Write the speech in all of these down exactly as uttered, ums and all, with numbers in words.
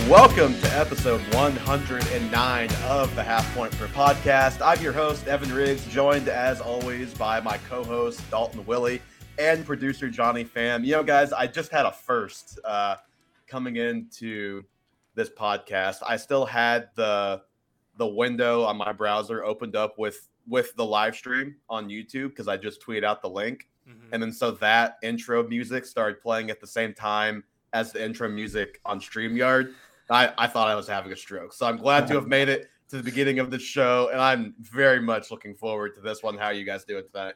Welcome to episode one hundred nine of the Half Point Per Podcast. I'm your host, Evan Riggs, joined as always by my co-host, Dalton Willie, and producer, Johnny Pham. You know, guys, I just had a first uh, coming into this podcast. I still had the the window on my browser opened up with, with the live stream on YouTube because I just tweeted out the link. Mm-hmm. And then so that intro music started playing at the same time as the intro music on StreamYard. I, I thought I was having a stroke. So I'm glad to have made it to the beginning of the show, and I'm very much looking forward to this one. How are you guys doing tonight?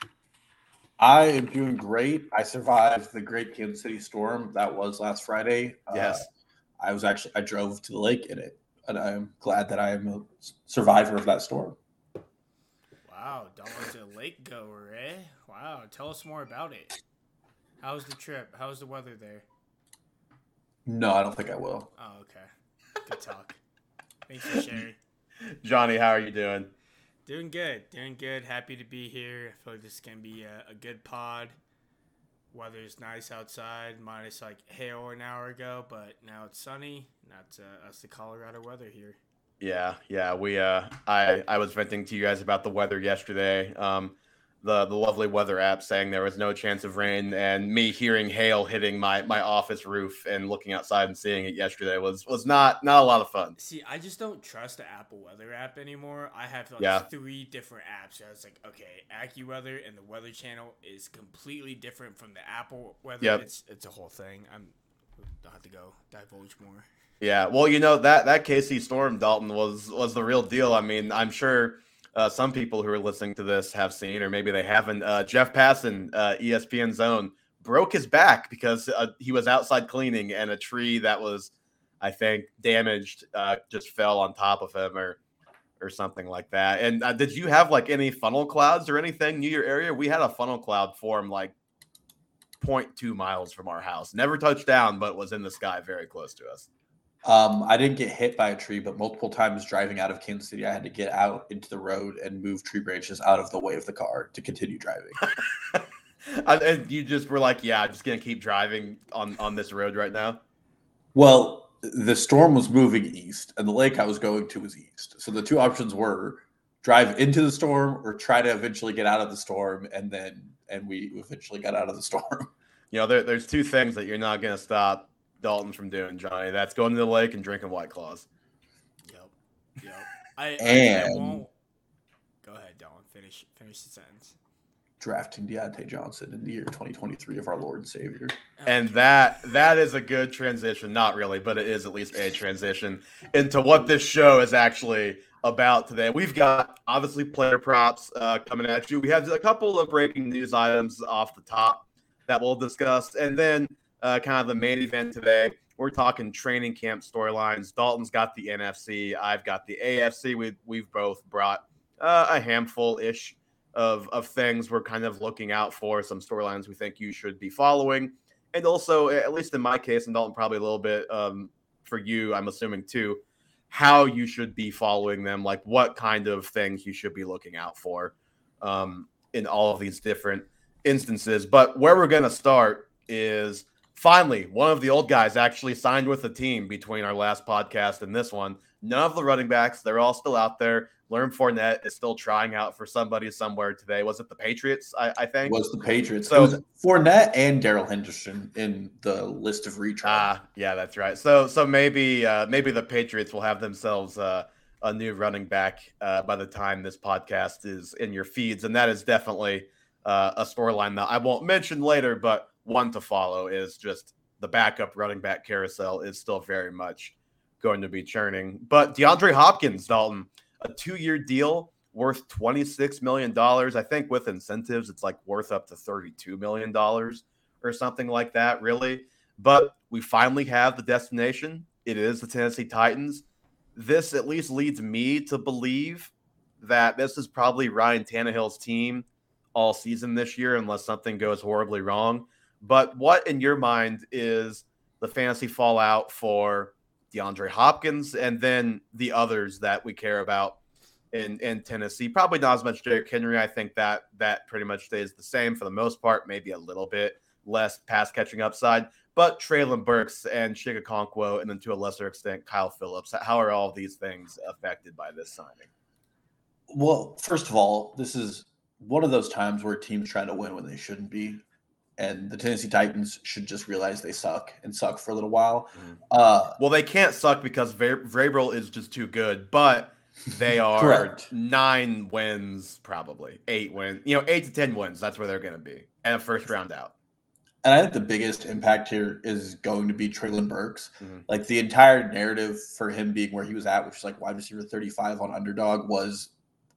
I am doing great. I survived the great Kansas City storm that was last Friday. Yes. Uh, I was actually, I drove to the lake in it, and I'm glad that I am a survivor of that storm. Wow, Dalton's a lake goer, eh? Wow, tell us more about it. How was the trip? How was the weather there? No, I don't think I will. Oh, okay. Good talk. Thanks for sharing. Johnny, how are you doing? Doing good. Doing good. Happy to be here. I feel like this is going to be a, a good pod. Weather's nice outside, minus like hail an hour ago, but now it's sunny. That's, uh, that's the Colorado weather here. Yeah, yeah. We, uh, I, I was venting to you guys about the weather yesterday. Um, the the lovely weather app saying there was no chance of rain, and me hearing hail hitting my, my office roof and looking outside and seeing it yesterday was was not not a lot of fun. See, I just don't trust the Apple Weather app anymore. I have like yeah. three different apps. I was like, okay, AccuWeather and the Weather Channel is completely different from the Apple Weather. Yep. It's it's a whole thing. I'm I'll have to go divulge more. Yeah, well, you know that that K C storm, Dalton, was was the real deal. I mean, I'm sure. Uh, some people who are listening to this have seen, or maybe they haven't. Uh, Jeff Passan, uh, E S P N Zone, broke his back because uh, he was outside cleaning and a tree that was, I think, damaged uh, just fell on top of him or or something like that. And uh, did you have like any funnel clouds or anything near your area? We had a funnel cloud form like zero point two miles from our house. Never touched down, but was in the sky very close to us. Um, I didn't get hit by a tree, but multiple times driving out of Kansas City, I had to get out into the road and move tree branches out of the way of the car to continue driving. And you just were like, yeah, I'm just going to keep driving on, on this road right now? Well, the storm was moving east, and the lake I was going to was east. So the two options were drive into the storm or try to eventually get out of the storm, and then and we eventually got out of the storm. You know, there, there's two things that you're not going to stop Dalton from doing, Johnny. That's going to the lake and drinking White Claws. Yep. Yep. I, and I, I won't. Go ahead, Dalton. Finish finish the sentence. Drafting Deontay Johnson in the year twenty twenty-three of our Lord and Savior. And that that is a good transition. Not really, but it is at least a transition into what this show is actually about today. We've got, obviously, player props uh, coming at you. We have a couple of breaking news items off the top that we'll discuss. And then Uh, kind of the main event today. We're talking training camp storylines. Dalton's got the N F C. I've got the A F C. We, we've both brought uh, a handful-ish of, of things we're kind of looking out for, some storylines we think you should be following. And also, at least in my case, and Dalton probably a little bit um, for you, I'm assuming too, how you should be following them, like what kind of things you should be looking out for um, in all of these different instances. But where we're going to start is finally, one of the old guys actually signed with the team between our last podcast and this one. None of the running backs, they're all still out there. Leonard Fournette is still trying out for somebody somewhere today. Was it the Patriots, I, I think? It was the Patriots. So, it was Fournette and Darrell Henderson in the list of retries. Ah, yeah, that's right. So so maybe uh, maybe the Patriots will have themselves uh, a new running back uh, by the time this podcast is in your feeds. And that is definitely uh, a storyline that I won't mention later, but one to follow is just the backup running back carousel is still very much going to be churning. But DeAndre Hopkins, Dalton, a two-year deal worth twenty-six million dollars. I think with incentives, it's like worth up to thirty-two million dollars or something like that, really. But we finally have the destination. It is the Tennessee Titans. This at least leads me to believe that this is probably Ryan Tannehill's team all season this year, unless something goes horribly wrong. But what, in your mind, is the fantasy fallout for DeAndre Hopkins and then the others that we care about in, in Tennessee? Probably not as much Derrick Henry. I think that that pretty much stays the same for the most part, maybe a little bit less pass catching upside. but Traylon Burks and Chig Okonkwo, and then to a lesser extent, Kyle Phillips. How are all these things affected by this signing? Well, first of all, this is one of those times where teams try to win when they shouldn't be. And the Tennessee Titans should just realize they suck and suck for a little while. Mm-hmm. Uh, well, they can't suck because Vrabel is just too good, but they are correct. nine wins, probably eight wins, you know, eight to ten wins. That's where they're going to be, and a first round out. And I think the biggest impact here is going to be Traylon Burks. Mm-hmm. Like the entire narrative for him being where he was at, which is like wide receiver thirty-five on Underdog, was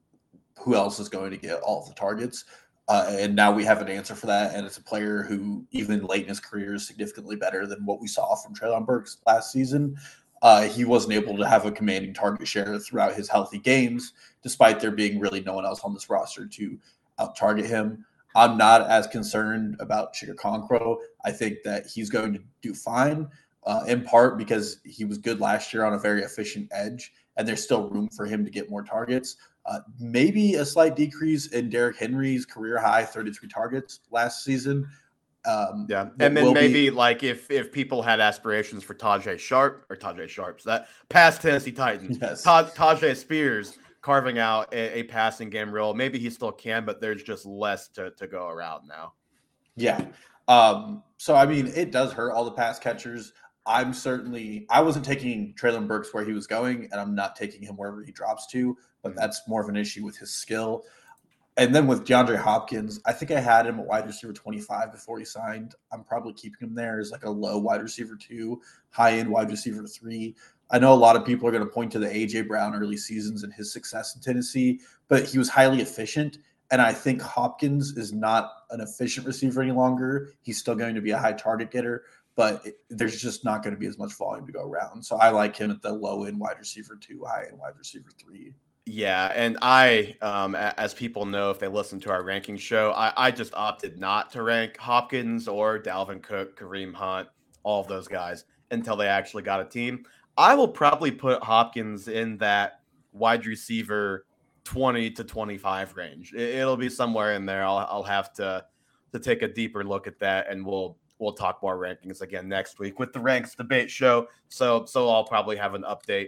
who else is going to get all of the targets. Uh, and now we have an answer for that. And it's a player who, even late in his career, is significantly better than what we saw from Traylon Burks last season. Uh, he wasn't able to have a commanding target share throughout his healthy games, despite there being really no one else on this roster to out-target him. I'm not as concerned about Chig Okonkwo. I think that he's going to do fine, uh, in part because he was good last year on a very efficient edge, and there's still room for him to get more targets. Uh, maybe a slight decrease in Derrick Henry's career high thirty-three targets last season. Um, yeah, and then maybe be, like if if people had aspirations for Tajay Sharp or Tajay Sharps, that past Tennessee Titans, yes. Taj, Tajay Spears carving out a, a passing game role. Maybe he still can, but there's just less to, to go around now. Yeah. Um, so, I mean, it does hurt all the pass catchers. I'm certainly – I wasn't taking Traylon Burks where he was going, and I'm not taking him wherever he drops to, but that's more of an issue with his skill. And then with DeAndre Hopkins, I think I had him at wide receiver twenty-five before he signed. I'm probably keeping him there as like a low wide receiver two, high-end wide receiver three. I know a lot of people are going to point to the A J Brown early seasons and his success in Tennessee, but he was highly efficient. And I think Hopkins is not an efficient receiver any longer. He's still going to be a high target getter, but it, there's just not going to be as much volume to go around. So I like him at the low end wide receiver two, high end wide receiver three. Yeah, and I, um, as people know, if they listen to our ranking show, I, I just opted not to rank Hopkins or Dalvin Cook, Kareem Hunt, all of those guys until they actually got a team. I will probably put Hopkins in that wide receiver twenty to twenty-five range. It'll be somewhere in there. I'll I'll have to to take a deeper look at that, and we'll we'll talk more rankings again next week with the ranks debate show. So so I'll probably have an update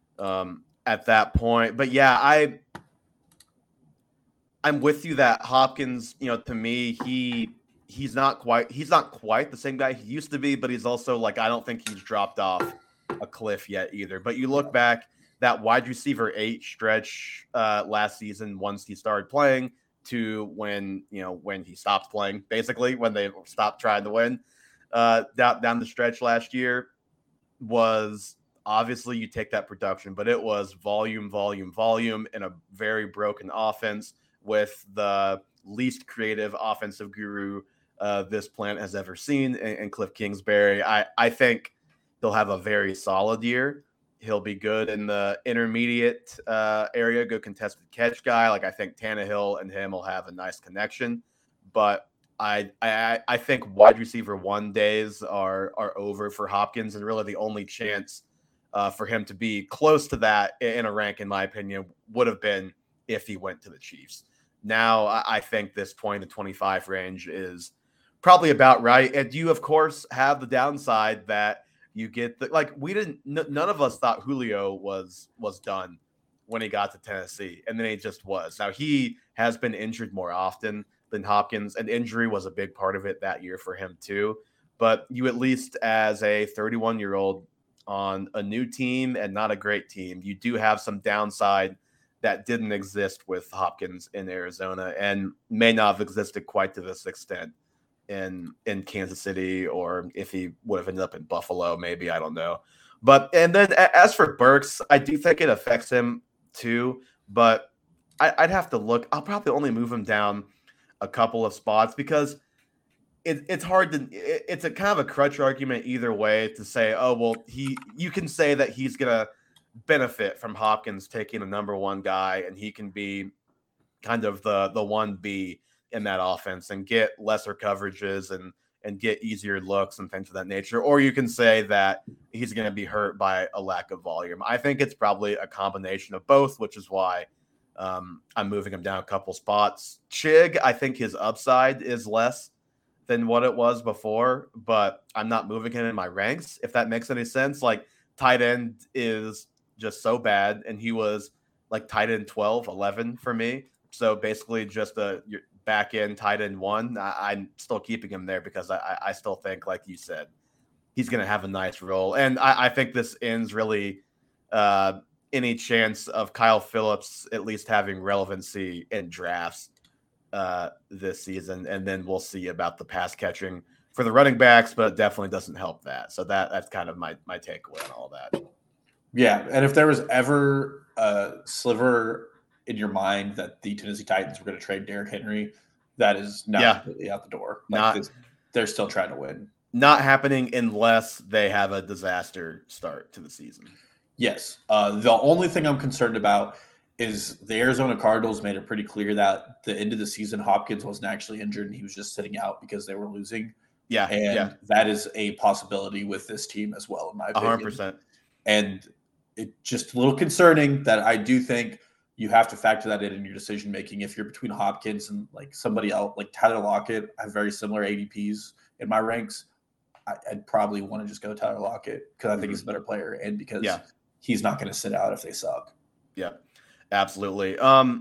um, at that point. But yeah, I I'm with you that Hopkins, you know, to me, he he's not quite he's not quite the same guy he used to be, but he's also like I don't think he's dropped off a cliff yet either. But you look back, that wide receiver eight stretch uh, last season, once he started playing, to when you know when he stopped playing, basically when they stopped trying to win, uh, down down the stretch last year, was obviously you take that production, but it was volume, volume, volume in a very broken offense with the least creative offensive guru uh, this planet has ever seen, and, and Cliff Kingsbury. I I think he'll have a very solid year. He'll be good in the intermediate uh, area, good contested catch guy. Like I think Tannehill and him will have a nice connection, but I I, I think wide receiver one days are are over for Hopkins, and really the only chance uh, for him to be close to that in a rank, in my opinion, would have been if he went to the Chiefs. Now I, I think this twenty to twenty-five range is probably about right, and you of course have the downside that. You get the like we didn't n- none of us thought Julio was was done when he got to Tennessee, and then he just was. Now he has been injured more often than Hopkins, and injury was a big part of it that year for him too. But you at least as a thirty-one year old on a new team and not a great team, you do have some downside that didn't exist with Hopkins in Arizona and may not have existed quite to this extent in in Kansas City, or if he would have ended up in Buffalo, maybe, I don't know. But and then as for Burks, I do think it affects him too, but I, I'd have to look. I'll probably only move him down a couple of spots because it, it's hard to it, it's a kind of a crutch argument either way to say, oh well, he you can say that he's gonna benefit from Hopkins taking a number one guy and he can be kind of the the one B in that offense and get lesser coverages and and get easier looks and things of that nature. Or you can say that he's going to be hurt by a lack of volume. I think it's probably a combination of both, which is why um, I'm moving him down a couple spots. Chig, I think his upside is less than what it was before, but I'm not moving him in my ranks, if that makes any sense. Like, tight end is just so bad, and he was like tight end twelve, eleven for me. So basically just a back end tight end one. I, I'm still keeping him there because I, I still think, like you said, he's going to have a nice role. And I, I think this ends really uh, any chance of Kyle Phillips at least having relevancy in drafts uh, this season. And then we'll see about the pass catching for the running backs, but it definitely doesn't help that. So that that's kind of my, my takeaway on all that. Yeah. And if there was ever a sliver in your mind that the Tennessee Titans were going to trade Derrick Henry, that is now yeah. completely out the door. Like not, this, they're still trying to win. Not happening unless they have a disaster start to the season. Yes. Uh, the only thing I'm concerned about is the Arizona Cardinals made it pretty clear that the end of the season, Hopkins wasn't actually injured and he was just sitting out because they were losing. Yeah. And yeah. that is a possibility with this team as well, in my opinion. one hundred percent. And it's just a little concerning that I do think you have to factor that in in your decision making. If you're between Hopkins and like somebody else, like Tyler Lockett, I have very similar A D Ps in my ranks. I, I'd probably want to just go Tyler Lockett because I think mm-hmm. he's a better player and because yeah. he's not going to sit out if they suck. Yeah, absolutely. Um,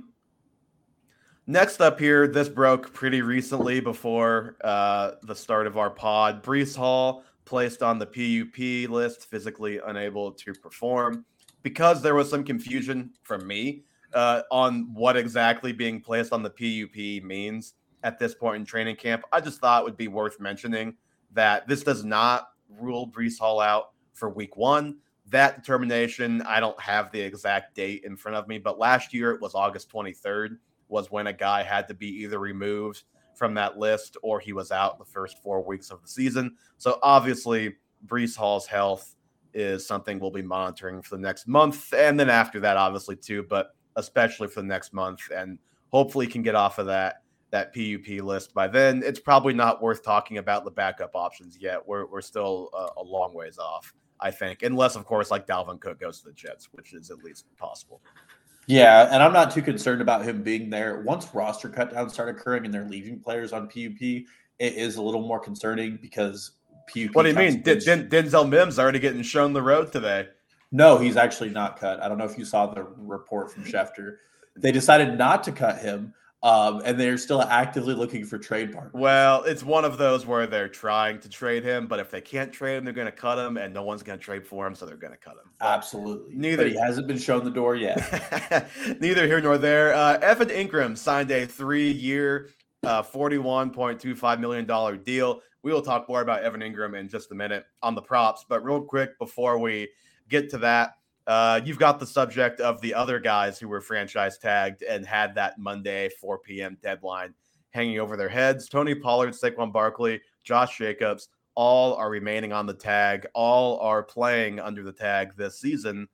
next up here, this broke pretty recently before uh, the start of our pod. Breece Hall placed on the P U P list, physically unable to perform, because there was some confusion from me uh, on what exactly being placed on the P U P means at this point in training camp. I just thought it would be worth mentioning that this does not rule Breece Hall out for week one. That determination, I don't have the exact date in front of me, but last year it was August twenty-third was when a guy had to be either removed from that list or he was out the first four weeks of the season. So obviously Breece Hall's health is something we'll be monitoring for the next month. And then after that, obviously too, but especially for the next month, and hopefully can get off of that, that P U P list by then. It's probably not worth talking about the backup options yet. We're, we're still a, a long ways off, I think, unless of course, like Dalvin Cook goes to the Jets, which is at least possible. Yeah, and I'm not too concerned about him being there. Once roster cutdowns start occurring and they're leaving players on P U P, it is a little more concerning because P U P. What do you mean? Den- Den- Denzel Mims already getting shown the road today. No, he's actually not cut. I don't know if you saw the report from Schefter. They decided not to cut him, um, and they're still actively looking for trade partners. Well, it's one of those where they're trying to trade him, but if they can't trade him, they're going to cut him, and no one's going to trade for him, so they're going to cut him. But absolutely. Neither but he hasn't been shown the door yet. Neither here nor there. Uh, Evan Ingram signed a three-year, uh, forty-one point two five million dollars deal. We will talk more about Evan Ingram in just a minute on the props, but real quick before we get to that, uh, you've got the subject of the other guys who were franchise tagged and had that Monday four p.m. deadline hanging over their heads. Tony Pollard, Saquon Barkley, Josh Jacobs, all are remaining on the tag. All are playing under the tag this season,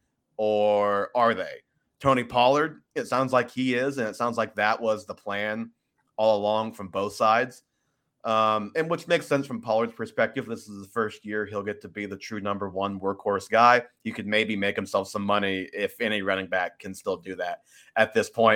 or are they? Tony Pollard, it sounds like he is, and it sounds like that was the plan all along from both sides. Um, and which makes sense from Pollard's perspective. This is the first year he'll get to be the true number one workhorse guy. You could maybe make himself some money if any running back can still do that at this point.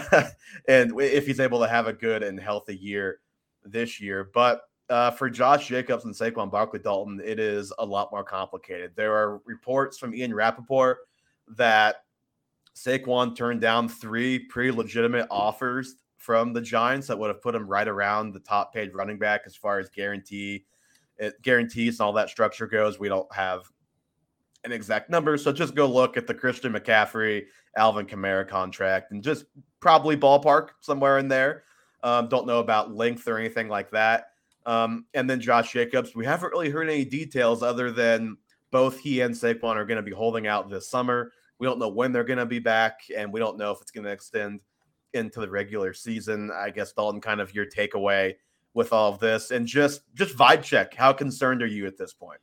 And if he's able to have a good and healthy year this year. But uh, for Josh Jacobs and Saquon Barkley, Dalton, it is a lot more complicated. There are reports from Ian Rappaport that Saquon turned down three pretty legitimate offers from the Giants that would have put him right around the top paid running back as far as guarantee it, guarantees and all that structure goes. We don't have an exact number, so just go look at the Christian McCaffrey, Alvin Kamara contract and just probably ballpark somewhere in there. Um, don't know about length or anything like that. Um, and then Josh Jacobs, we haven't really heard any details other than both he and Saquon are going to be holding out this summer. We don't know when they're going to be back, and we don't know if it's going to extend into the regular season. I guess, Dalton, kind of your takeaway with all of this, and just just vibe check. How concerned are you at this point?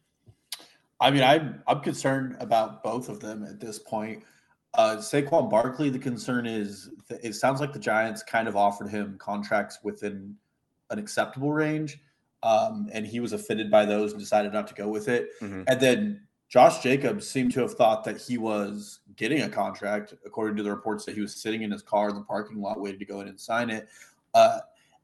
I mean, I'm I'm concerned about both of them at this point. Uh, Saquon Barkley, the concern is that it sounds like the Giants kind of offered him contracts within an acceptable range, um, and he was offended by those and decided not to go with it. Mm-hmm. And then Josh Jacobs seemed to have thought that he was getting a contract, according to the reports that he was sitting in his car in the parking lot waiting to go in and sign it. Uh,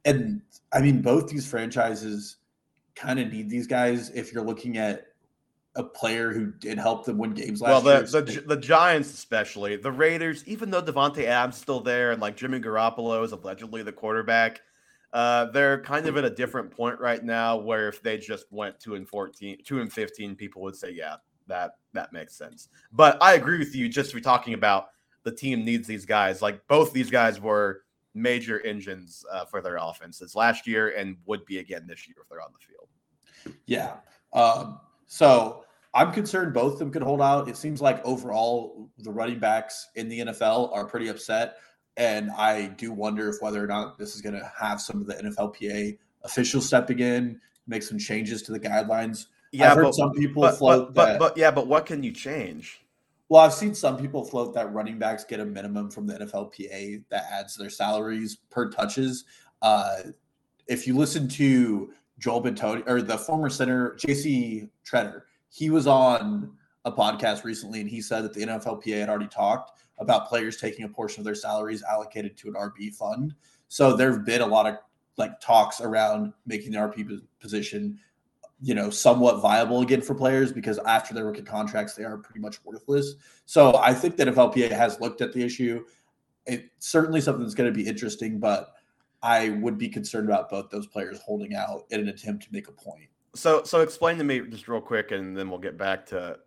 and I mean, both these franchises kind of need these guys if you're looking at a player who did help them win games last well, year. the, the the Giants especially, the Raiders, even though Devontae Adams is still there and like Jimmy Garoppolo is allegedly the quarterback, uh, they're kind of at a different point right now where if they just went two and fourteen, two and fifteen, people would say, yeah, that that makes sense. But I agree with you. Just to be talking about the team needs these guys. Like both these guys were major engines uh, for their offenses last year and would be again this year if they're on the field. Yeah. Um, so I'm concerned both of them could hold out. It seems like overall the running backs in the N F L are pretty upset. And I do wonder if whether or not this is going to have some of the N F L P A officials stepping in, make some changes to the guidelines. Yeah, I've heard but, some people but, float but, that. But, but yeah, but what can you change? Well, I've seen some people float that running backs get a minimum from the N F L P A that adds to their salaries per touches. Uh, if you listen to Joel Bentoni or the former center, J C Treader, he was on a podcast recently and he said that the N F L P A had already talked about players taking a portion of their salaries allocated to an R B fund. So there have been a lot of like talks around making the R B position, you know, somewhat viable again for players because after their rookie contracts, they are pretty much worthless. So I think that N F L P A has looked at the issue. It's certainly something that's going to be interesting, but I would be concerned about both those players holding out in an attempt to make a point. So, so explain to me just real quick, and then we'll get back to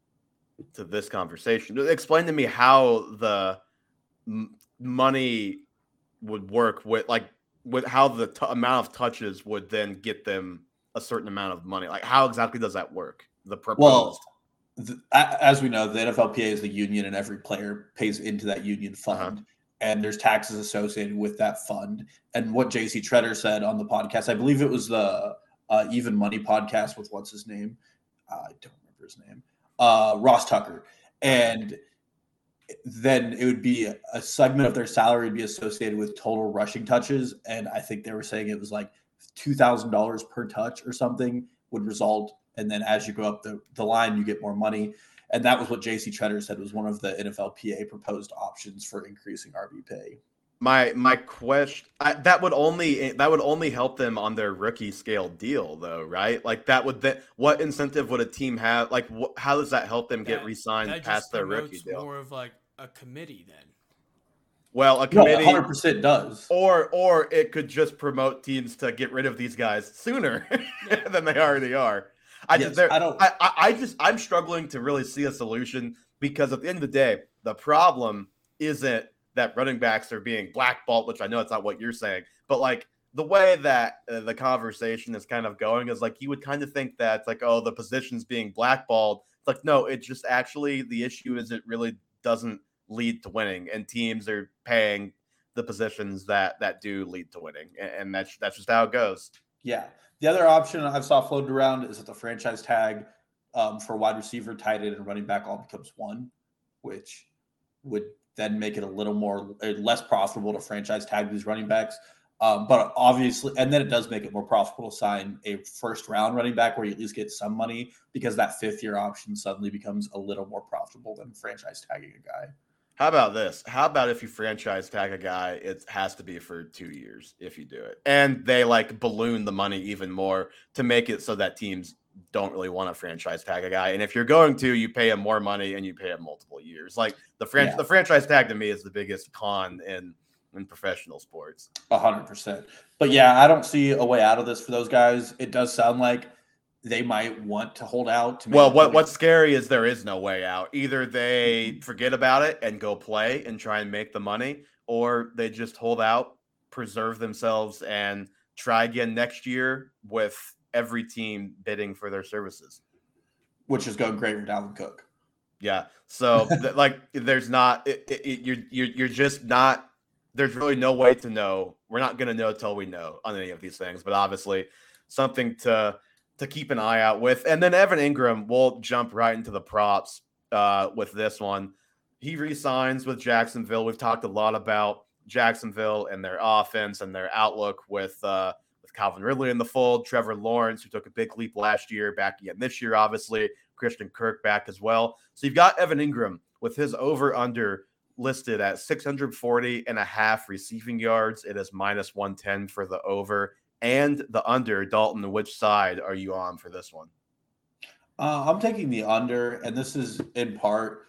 to this conversation. Explain to me how the m- money would work with, like, with how the t- amount of touches would then get them a certain amount of money. Like, how exactly does that work? The proposed. Well, the, as we know, the N F L P A is the union, and every player pays into that union fund. Uh-huh. And there's taxes associated with that fund. And what J C Treader said on the podcast, I believe it was the uh, Even Money podcast with what's his name? Uh, I don't remember his name. Uh, Ross Tucker. And then it would be a, a segment of their salary would be associated with total rushing touches. And I think they were saying it was like two thousand dollars per touch or something would result. And then as you go up the, the line, you get more money. And that was what J C Treader said was one of the N F L P A proposed options for increasing R B pay. My my question I, that would only that would only help them on their rookie scale deal, though, right? Like that would that what incentive would a team have? Like wh- how does that help them that, get re-signed that past their rookie deal? More of like a committee then. Well, a committee no, one hundred percent does, or or it could just promote teams to get rid of these guys sooner than they already are. I yes, just, I don't. I, I just, I'm struggling to really see a solution because at the end of the day, the problem isn't that running backs are being blackballed, which I know it's not what you're saying, but like the way that uh, the conversation is kind of going is like you would kind of think that it's like, oh, the position's being blackballed. It's like, no, it's just actually the issue is it really doesn't lead to winning, and teams are paying the positions that that do lead to winning, and, and that's that's just how it goes. Yeah. The other option I saw floated around is that the franchise tag um, for wide receiver, tight end, and running back all becomes one, which would then make it a little more less profitable to franchise tag these running backs. Um, but obviously, and then it does make it more profitable to sign a first round running back where you at least get some money because that fifth year option suddenly becomes a little more profitable than franchise tagging a guy. How about this? How about if you franchise tag a guy, it has to be for two years if you do it. And they like balloon the money even more to make it so that teams don't really want to franchise tag a guy. And if you're going to, you pay him more money and you pay him multiple years. Like the fran- yeah. the franchise tag to me is the biggest con in, in professional sports. A hundred percent. But yeah, I don't see a way out of this for those guys. It does sound like they might want to hold out. To make well, what what's scary is there is no way out. Either they forget about it and go play and try and make the money, or they just hold out, preserve themselves, and try again next year with every team bidding for their services. Which is going great for Dalvin Cook. Yeah. So, th- like, there's not it, it, it, you're you're you're just not. There's really no way to know. We're not going to know till we know on any of these things. But obviously, something to. to keep an eye out with. And then Evan Ingram, will jump right into the props uh, with this one. He re-signs with Jacksonville. We've talked a lot about Jacksonville and their offense and their outlook with uh, with Calvin Ridley in the fold, Trevor Lawrence, who took a big leap last year, back again this year, obviously, Christian Kirk back as well. So you've got Evan Ingram with his over-under listed at six hundred forty and a half receiving yards. It is minus one ten for the over and the under. Dalton, which side are you on for this one? Uh, I'm taking the under, and this is in part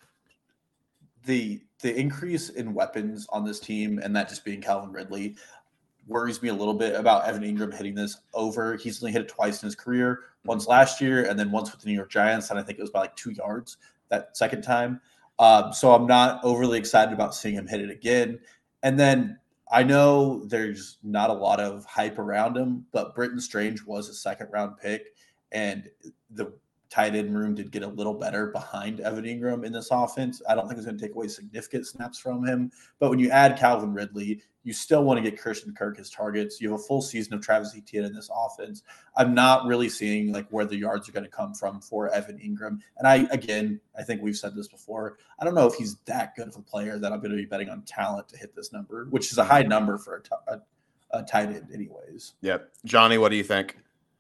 the the increase in weapons on this team, and that just being Calvin Ridley worries me a little bit about Evan Ingram hitting this over. He's only hit it twice in his career, once last year and then once with the New York Giants, and I think it was by like two yards that second time. Um, so I'm not overly excited about seeing him hit it again. And then I know there's not a lot of hype around him, but Britton Strange was a second round pick, and the tight end room did get a little better behind Evan Ingram in this offense. I don't think it's going to take away significant snaps from him. But when you add Calvin Ridley, you still want to get Christian Kirk his targets. You have a full season of Travis Etienne in this offense. I'm not really seeing like where the yards are going to come from for Evan Ingram. And I, again, I think we've said this before. I don't know if he's that good of a player that I'm going to be betting on talent to hit this number, which is a high number for a, t- a, a tight end anyways. Yep. Johnny, what do you think?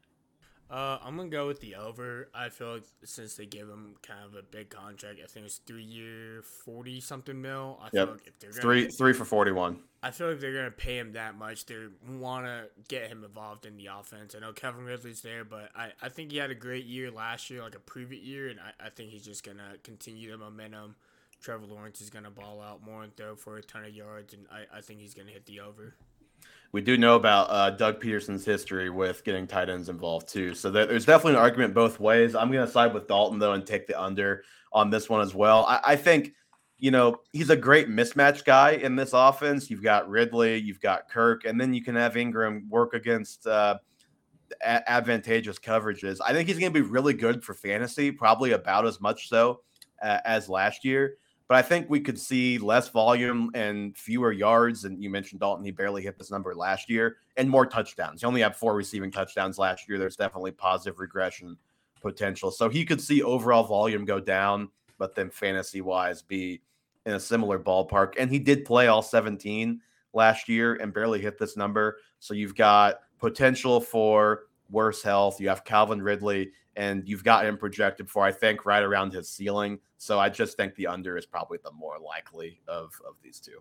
Uh, I'm gonna go with the over. I feel like since they gave him kind of a big contract, I think it's three year, forty something mil. I feel Yep. like if they're gonna Three pay, three for forty-one. I feel like they're gonna pay him that much. They want to get him involved in the offense. I know Kevin Ridley's there, but I, I think he had a great year last year, like a prove-it year, and I, I think he's just gonna continue the momentum. Trevor Lawrence is gonna ball out more and throw for a ton of yards, and I, I think he's gonna hit the over. We do know about uh, Doug Peterson's history with getting tight ends involved too. So there, there's definitely an argument both ways. I'm going to side with Dalton, though, and take the under on this one as well. I, I think, you know, he's a great mismatch guy in this offense. You've got Ridley, you've got Kirk, and then you can have Ingram work against uh, a- advantageous coverages. I think he's going to be really good for fantasy, probably about as much so uh, as last year. But I think we could see less volume and fewer yards. And you mentioned Dalton, he barely hit this number last year, and more touchdowns. He only had four receiving touchdowns last year. There's definitely positive regression potential. So he could see overall volume go down, but then fantasy-wise be in a similar ballpark. And he did play all seventeen last year and barely hit this number. So you've got potential for worse health. You have Calvin Ridley, and you've got him projected for, I think, right around his ceiling. So I just think the under is probably the more likely of, of these two.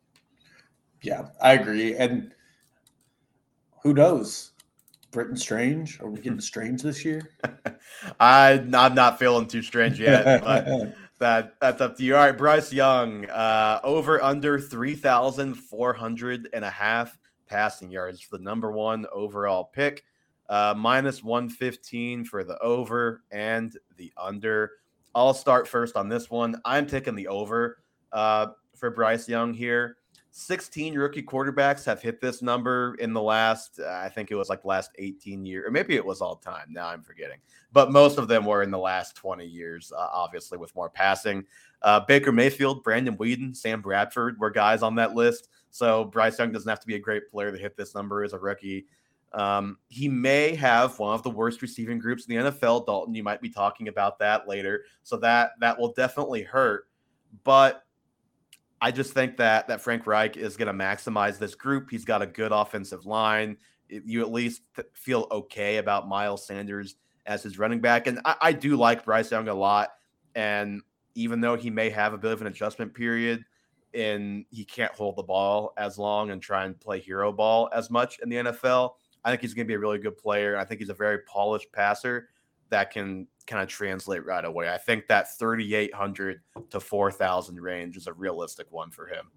Yeah, I agree. And who knows? Britton Strange? Are we getting strange this year? I, I'm not feeling too strange yet, but that that's up to you. All right, Bryce Young, uh, over under three thousand four hundred and a half passing yards for the number one overall pick. Uh, minus one fifteen for the over and the under. I'll start first on this one. I'm taking the over uh, for Bryce Young here. sixteen rookie quarterbacks have hit this number in the last, uh, I think it was like the last eighteen years, or maybe it was all time. Now I'm forgetting. But most of them were in the last twenty years, uh, obviously, with more passing. Uh, Baker Mayfield, Brandon Weeden, Sam Bradford were guys on that list. So Bryce Young doesn't have to be a great player to hit this number as a rookie. Um, he may have one of the worst receiving groups in the N F L. Dalton, you might be talking about that later. So that that will definitely hurt. But I just think that that Frank Reich is going to maximize this group. He's got a good offensive line. You at least feel okay about Miles Sanders as his running back. And I, I do like Bryce Young a lot. And even though he may have a bit of an adjustment period and he can't hold the ball as long and try and play hero ball as much in the N F L, I think he's going to be a really good player. I think he's a very polished passer that can kind of translate right away. I think that thirty-eight hundred to four thousand range is a realistic one for him.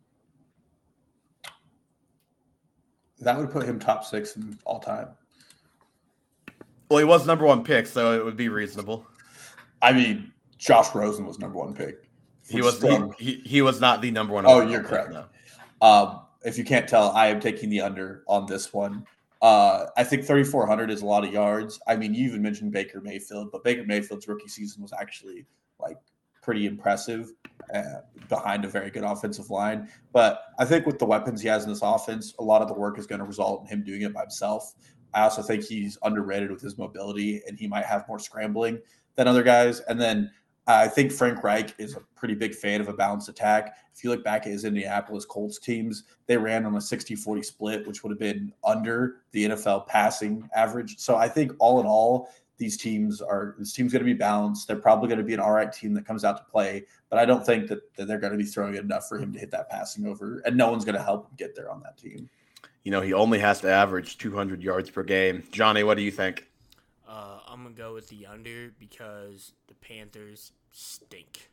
That would put him top six in all time. Well, he was number one pick, so it would be reasonable. I mean, Josh Rosen was number one pick. He was he, he, he was not the number one. Oh, you're pick, correct. No. Um, if you can't tell, I am taking the under on this one. Uh, I think thirty-four hundred is a lot of yards. I mean, you even mentioned Baker Mayfield, but Baker Mayfield's rookie season was actually like pretty impressive uh, behind a very good offensive line. But I think with the weapons he has in this offense, a lot of the work is going to result in him doing it by himself. I also think he's underrated with his mobility, and he might have more scrambling than other guys. And then I think Frank Reich is a pretty big fan of a balanced attack. If you look back at his Indianapolis Colts teams, they ran on a sixty forty split, which would have been under the N F L passing average. So I think all in all, these teams are this team's going to be balanced. They're probably going to be an all right team that comes out to play, but I don't think that, that they're going to be throwing it enough for him to hit that passing over, and no one's going to help him get there on that team. You know, he only has to average two hundred yards per game. Johnny, what do you think? Uh, I'm going to go with the under because the Panthers stink.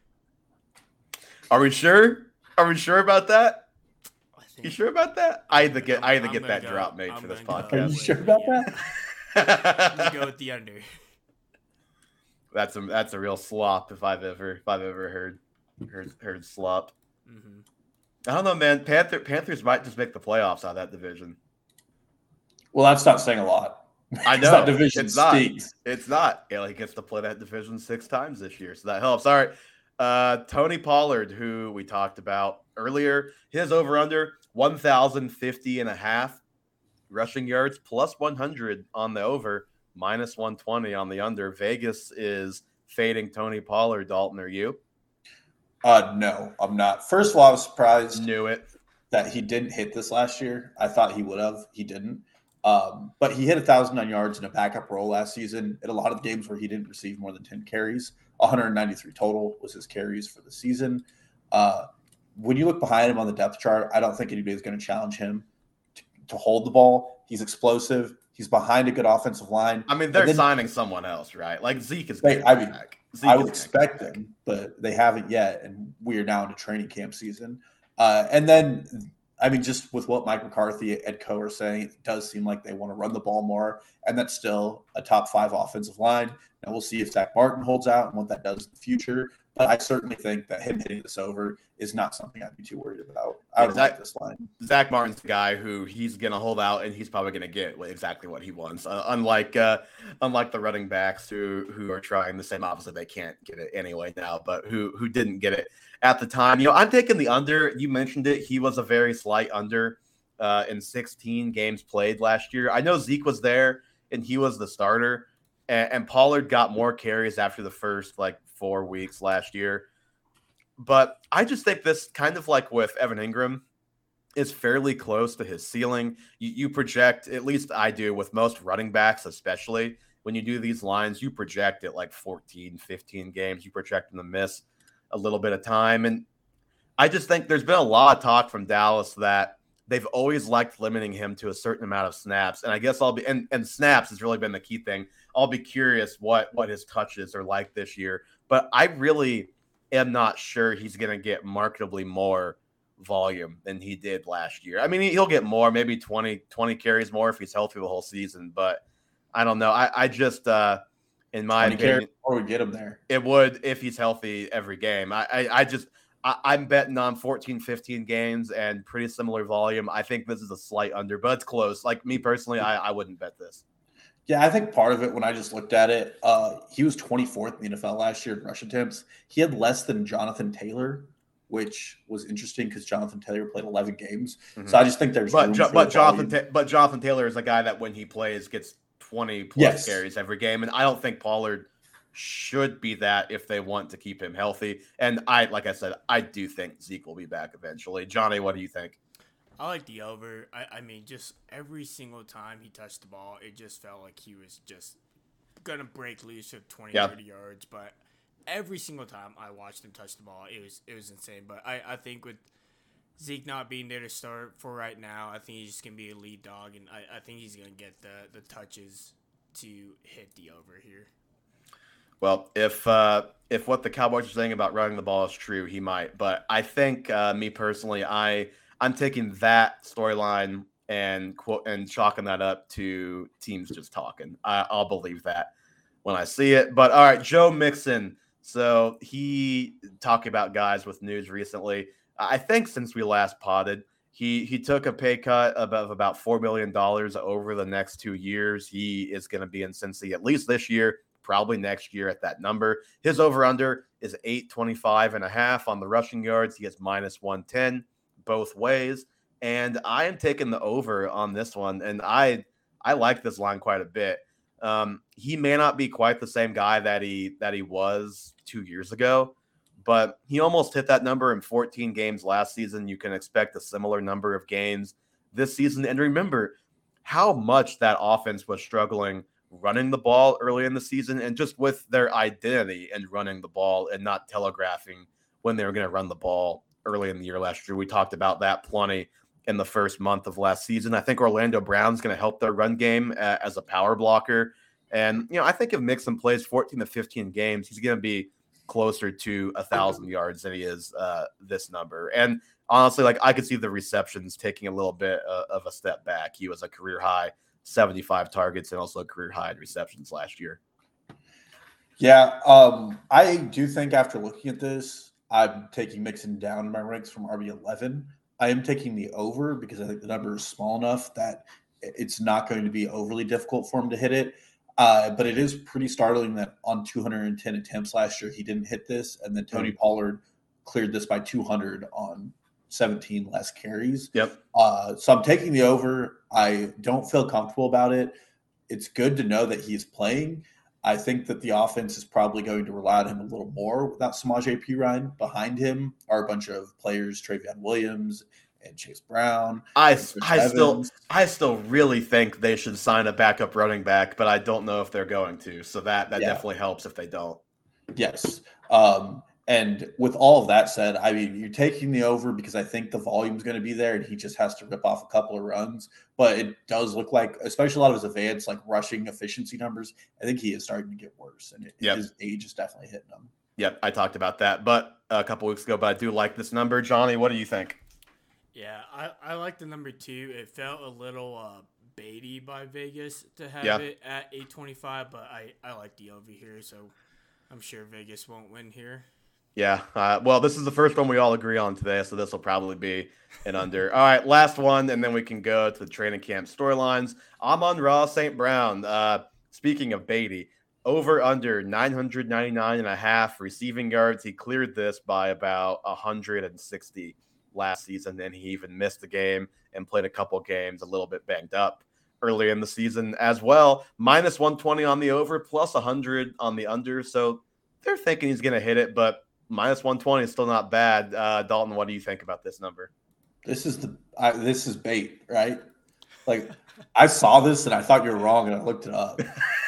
Are we sure? Are we sure about that? I think, You sure about that? I had to get, I'm- I had to I'm get gonna that go- drop made I'm for this gonna go Are you podcast. with- sure about yeah. that? I'm going to go with the under. That's a that's a real slop if I've ever if I've ever heard heard heard slop. Mm-hmm. I don't know, man. Panther Panthers might just make the playoffs out of that division. Well, that's not saying a lot. I know that division it's not. stinks. It's not. Yeah, he gets to play that division six times this year, so that helps. All right, uh, Tony Pollard, who we talked about earlier, his over under one thousand fifty and a half rushing yards, plus one hundred on the over, minus one twenty on the under. Vegas is fading Tony Pollard. Dalton, are you? Uh, no, I'm not. First of all, I was surprised Knew it. that he didn't hit this last year. I thought he would have. He didn't. Um, but he hit one thousand nine yards in a backup role last season in a lot of games where he didn't receive more than ten carries. one hundred ninety-three total was his carries for the season. Uh, when you look behind him on the depth chart, I don't think anybody's going to challenge him to, to hold the ball. He's explosive. He's behind a good offensive line. I mean, they're then- signing someone else, right? Like Zeke is They- getting I mean, back. Zeke I is would expect getting back. them, but they haven't yet, and we are now into training camp season. Uh, and then, I mean, just with what Mike McCarthy and Co are saying, it does seem like they want to run the ball more, and that's still a top five offensive line. Now we'll see if Zach Martin holds out and what that does in the future. But I certainly think that him hitting this over is not something I'd be too worried about. I Yeah, would Zach- like this line. Zach Martin's the guy who he's gonna hold out and he's probably gonna get what- exactly what he wants. Uh, unlike uh, unlike the running backs who who are trying the same. Obviously, they can't get it anyway now, but who who didn't get it at the time. You know, I'm taking the under. You mentioned it. He was a very slight under uh, in sixteen games played last year. I know Zeke was there and he was the starter, and, and Pollard got more carries after the first like four weeks last year. But I just think this, kind of like with Evan Ingram, is fairly close to his ceiling. You, you project, at least I do with most running backs, especially when you do these lines, you project it like fourteen, fifteen games. You project them to miss a little bit of time. And I just think there's been a lot of talk from Dallas that they've always liked limiting him to a certain amount of snaps. And I guess I'll be, and, and snaps has really been the key thing. I'll be curious what, what his touches are like this year. But I really am not sure he's going to get markedly more volume than he did last year. I mean, he'll get more, maybe twenty, twenty carries more if he's healthy the whole season. But I don't know. I, I just, uh, in my opinion, Or we get him there. it would if he's healthy every game. I, I, I just, I, I'm betting on fourteen, fifteen games and pretty similar volume. I think this is a slight under, but it's close. Like me personally, I, I wouldn't bet this. Yeah, I think part of it, when I just looked at it, uh, he was twenty-fourth in the N F L last year in rush attempts. He had less than Jonathan Taylor, which was interesting because Jonathan Taylor played eleven games. Mhm. So I just think there's But room jo- for but the Jonathan volume. Ta- but Jonathan Taylor is a guy that when he plays gets twenty plus Yes. carries every game, and I don't think Pollard should be that if they want to keep him healthy. And I, like I said, I do think Zeke will be back eventually. Johnny, what do you think? I like the over. I, I mean, just every single time he touched the ball, it just felt like he was just going to break loose at twenty, Yeah. thirty yards. But every single time I watched him touch the ball, it was it was insane. But I, I think with Zeke not being there to start for right now, I think he's just going to be a lead dog. And I, I think he's going to get the, the touches to hit the over here. Well, if uh, if what the Cowboys are saying about running the ball is true, he might. But I think uh, me personally, I I'm taking that storyline and quote and chalking that up to teams just talking. I, I'll believe that when I see it. But all right, Joe Mixon. So he talking about guys with news recently. I think since we last potted, he he took a pay cut of, of about four million dollars over the next two years. He is going to be in Cincy at least this year, probably next year at that number. His over-under is eight twenty-five and a half on the rushing yards. He has minus one ten both ways. And I am taking the over on this one. And I I like this line quite a bit. Um, he may not be quite the same guy that he that he was two years ago, but he almost hit that number in fourteen games last season. You can expect a similar number of games this season. And remember how much that offense was struggling running the ball early in the season and just with their identity and running the ball and not telegraphing when they were going to run the ball early in the year last year. We talked about that plenty in the first month of last season. I think Orlando Brown's going to help their run game uh, as a power blocker. And, you know, I think if Mixon plays fourteen to fifteen games, he's going to be closer to a thousand yards than he is uh, this number. And honestly, like I could see the receptions taking a little bit uh, of a step back. He was a career high seventy-five targets and also a career high in receptions last year. Yeah, um, I do think after looking at this, I'm taking Mixon down in my ranks from R B eleven. I am taking the over because I think the number is small enough that it's not going to be overly difficult for him to hit it. Uh, but it is pretty startling that on two hundred ten attempts last year, he didn't hit this. And then Tony mm-hmm. Pollard cleared this by two hundred on seventeen less carries. Yep. Uh, so I'm taking the over. I don't feel comfortable about it. It's good to know that he's playing. I think that the offense is probably going to rely on him a little more without Samaje Perine. Behind him are a bunch of players, Travion Williams and Chase Brown. I, I still I still really think they should sign a backup running back, but I don't know if they're going to. So that, that yeah. definitely helps if they don't. Yes. Um, and with all of that said, I mean, you're taking the over because I think the volume is going to be there and he just has to rip off a couple of runs. But it does look like, especially a lot of his advanced like rushing efficiency numbers, I think he is starting to get worse. And it, yep. his age is definitely hitting him. Yep, I talked about that but a couple weeks ago, but I do like this number. Johnny, what do you think? Yeah, I, I like the number two. It felt a little uh, baity by Vegas to have yeah. it at eight twenty-five, but I, I like the over here, so I'm sure Vegas won't win here. Yeah, uh, well, this is the first one we all agree on today, so this will probably be an under. All right, last one, and then we can go to the training camp storylines. Amon-Ra Saint Brown, uh, speaking of baity, over under nine ninety-nine and a half receiving yards. He cleared this by about one hundred sixty last season, and he even missed the game and played a couple games a little bit banged up early in the season as well. Minus one twenty on the over, plus one hundred on the under. So they're thinking he's going to hit it, but minus one twenty is still not bad. Uh, Dalton, what do you think about this number? This is the I, this is bait, right? Like I saw this and I thought you were wrong, and I looked it up.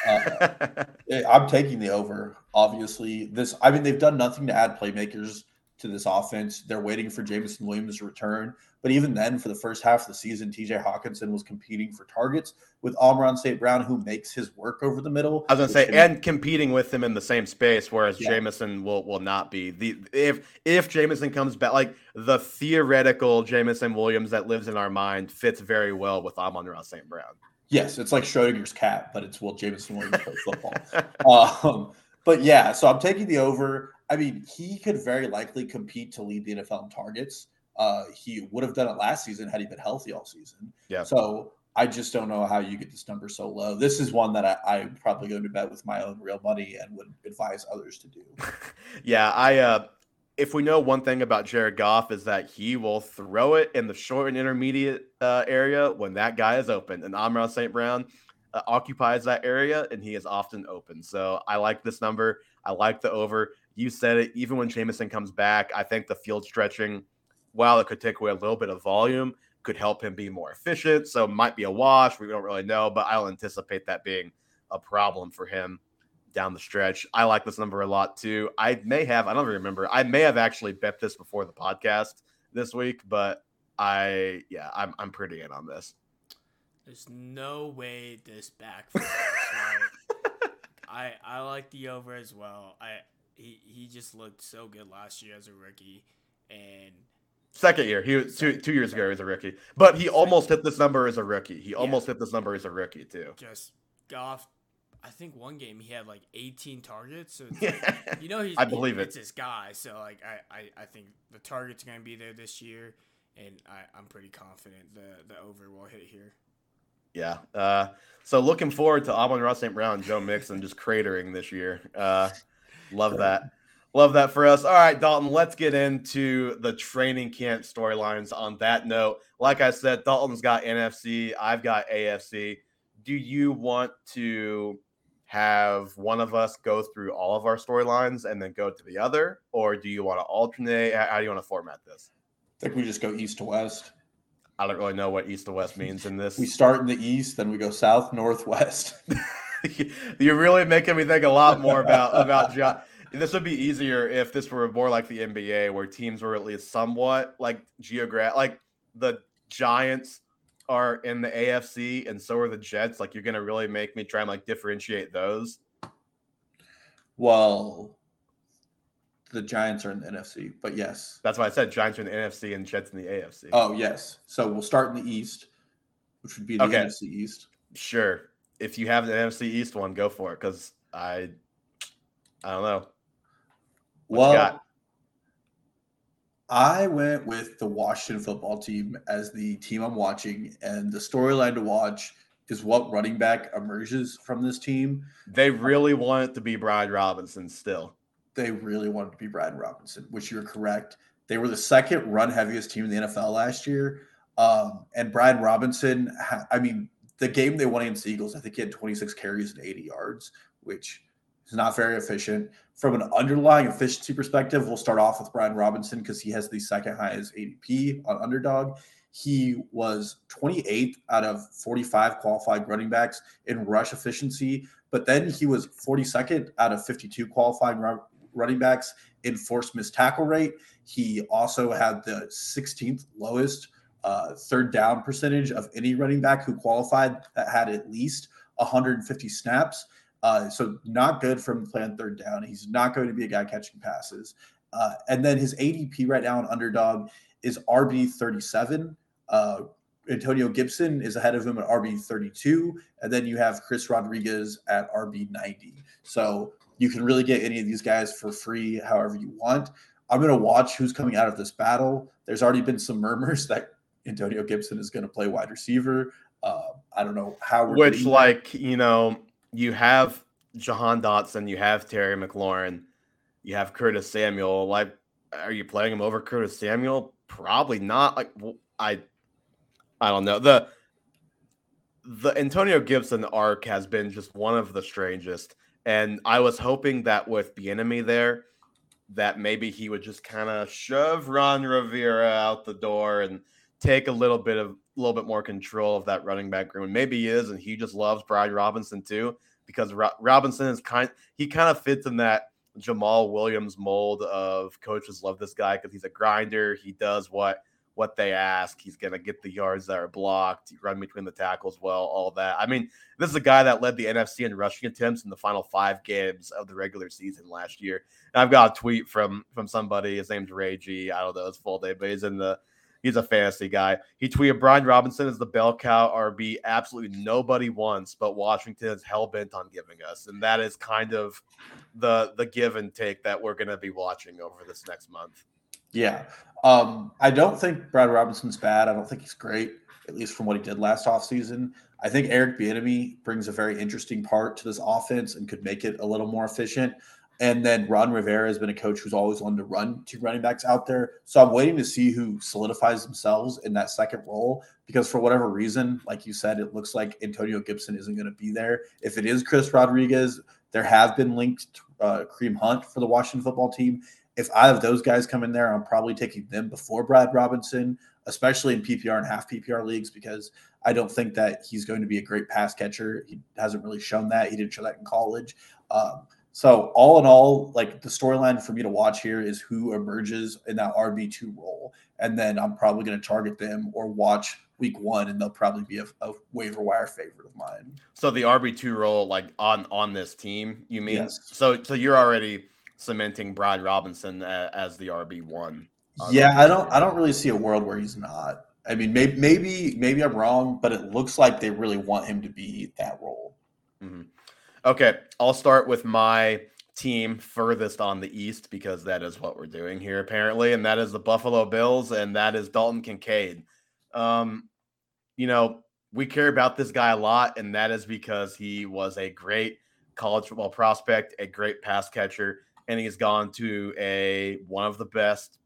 Uh, I'm taking the over. Obviously, this. I mean, they've done nothing to add playmakers to this offense. They're waiting for Jameson Williams to return. But even then, for the first half of the season, T J Hawkinson was competing for targets with Amon-Ra Saint Brown, who makes his work over the middle. I was going to say, can, and competing with him in the same space, whereas yeah. Jameson will will not be. The If if Jameson comes back, like the theoretical Jameson Williams that lives in our mind fits very well with Amon-Ra Saint Brown. Yes, it's like Schrodinger's cat, but it's Will Jameson Williams play football. um, but yeah, so I'm taking the over. I mean, he could very likely compete to lead the N F L in targets. Uh, he would have done it last season had he been healthy all season. Yeah. So I just don't know how you get this number so low. This is one that I, I'm probably going to bet with my own real money and would advise others to do. yeah, I. Uh, if we know one thing about Jared Goff is that he will throw it in the short and intermediate uh, area when that guy is open, and Amon-Ra Saint Brown uh, occupies that area, and he is often open. So I like this number. I like the over. You said it. Even when Jameson comes back, I think the field stretching, while it could take away a little bit of volume, could help him be more efficient. So it might be a wash. We don't really know, but I'll anticipate that being a problem for him down the stretch. I like this number a lot too. I may have, I don't remember, I may have actually bet this before the podcast this week, but I, yeah, I'm I'm pretty in on this. There's no way this backfires. Right? I I like the over as well. I he he just looked so good last year as a rookie, and second year he was two two years ago he was a rookie, but he almost hit this number as a rookie. He almost yeah. hit this number as a rookie too. Just Goff. I think one game he had like eighteen targets. So it's like, you know, he's, I believe he, it. It's his guy. So like I, I, I think the target's going to be there this year, and I, I'm pretty confident the the over will hit here. Yeah. Uh, so looking forward to Amon-Ra Saint Brown and Joe Mixon just cratering this year. Uh, love that. Love that for us. All right, Dalton, let's get into the training camp storylines on that note. Like I said, Dalton's got N F C. I've got A F C. Do you want to have one of us go through all of our storylines and then go to the other? Or do you want to alternate? How do you want to format this? I think we just go east to west. I don't really know what east to west means in this. We start in the east, then we go south, north, west. You're really making me think a lot more about about John. This would be easier if this were more like the N B A, where teams were at least somewhat like geographic. Like the Giants are in the A F C, and so are the Jets. Like you're gonna really make me try and like differentiate those. Well, the Giants are in the N F C, but yes. That's why I said Giants are in the N F C and Jets in the A F C. Oh, yes. So we'll start in the East, which would be the Okay. N F C East. Sure. If you have the N F C East one, go for it, because I, I don't know. What well, you got? I went with the Washington football team as the team I'm watching, and the storyline to watch is what running back emerges from this team. They really want it to be Brian Robinson still. They really wanted to be Brian Robinson, which you're correct. They were the second run heaviest team in the N F L last year. Um, and Brian Robinson, I mean, the game they won against the Eagles, I think he had twenty-six carries and eighty yards, which is not very efficient. From an underlying efficiency perspective, we'll start off with Brian Robinson because he has the second highest A D P on Underdog. He was twenty-eighth out of forty-five qualified running backs in rush efficiency, but then he was forty-second out of fifty-two qualifying running backs in forced missed tackle rate. He also had the sixteenth lowest uh, third down percentage of any running back who qualified that had at least one hundred fifty snaps. Uh, so not good from playing third down. He's not going to be a guy catching passes. Uh, and then his A D P right now on Underdog is R B thirty-seven. Uh, Antonio Gibson is ahead of him at R B thirty-two. And then you have Chris Rodriguez at R B ninety. So you can really get any of these guys for free however you want. I'm going to watch who's coming out of this battle. There's already been some murmurs that Antonio Gibson is going to play wide receiver. Uh, I don't know how we're Which, like, you know, you have Jahan Dotson, you have Terry McLaurin, you have Curtis Samuel. Like, are you playing him over Curtis Samuel? Probably not. Like, I, I don't know. The the Antonio Gibson arc has been just one of the strangest, and I was hoping that with Bieniemy there, that maybe he would just kind of shove Ron Rivera out the door and take a little bit of a little bit more control of that running back room. And maybe he is, and he just loves Brian Robinson too, because Ro- Robinson is kind he kind of fits in that Jamal Williams mold of coaches love this guy because he's a grinder. He does what what they ask. He's gonna get the yards that are blocked, run between the tackles well, all that. I mean, this is a guy that led the N F C in rushing attempts in the final five games of the regular season last year. And I've got a tweet from from somebody. His name's Ray G. I don't know his full name, but he's in the He's a fantasy guy. He tweeted, Brian Robinson is the bell cow R B absolutely nobody wants, but Washington is hell-bent on giving us. And that is kind of the the give and take that we're going to be watching over this next month. Yeah. Um, I don't think Brian Robinson's bad. I don't think he's great, at least from what he did last offseason. I think Eric Bieniemy brings a very interesting part to this offense and could make it a little more efficient. And then Ron Rivera has been a coach who's always wanted to run two running backs out there. So I'm waiting to see who solidifies themselves in that second role, because for whatever reason, like you said, it looks like Antonio Gibson isn't going to be there. If it is Chris Rodriguez, there have been linked to uh, Kareem Hunt for the Washington football team. If I have those guys come in there, I'm probably taking them before Brad Robinson, especially in P P R and half P P R leagues, because I don't think that he's going to be a great pass catcher. He hasn't really shown that. He didn't show that in college. Um, So all in all, like the storyline for me to watch here is who emerges in that R B two role. And then I'm probably going to target them or watch week one, and they'll probably be a, a waiver wire favorite of mine. So the R B two role, like on, on this team, you mean? Yes. So so you're already cementing Brian Robinson as, as the R B one. Yeah, I don't I don't really see a world where he's not. I mean, maybe maybe maybe I'm wrong, but it looks like they really want him to be that role. Mm-hmm. Okay, I'll start with my team furthest on the East, because that is what we're doing here apparently, and that is the Buffalo Bills, and that is Dalton Kincaid. Um, you know, we care about this guy a lot, and that is because he was a great college football prospect, a great pass catcher, and he's gone to a one of the best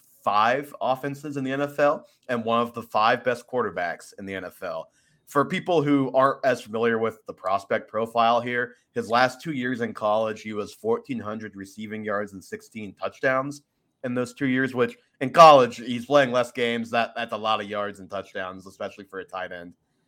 five offenses in the N F L and one of the five best quarterbacks in the N F L. For people who aren't as familiar with the prospect profile here, his last two years in college, he was fourteen hundred receiving yards and sixteen touchdowns in those two years, which in college, he's playing less games. That That's a lot of yards and touchdowns, especially for a tight end.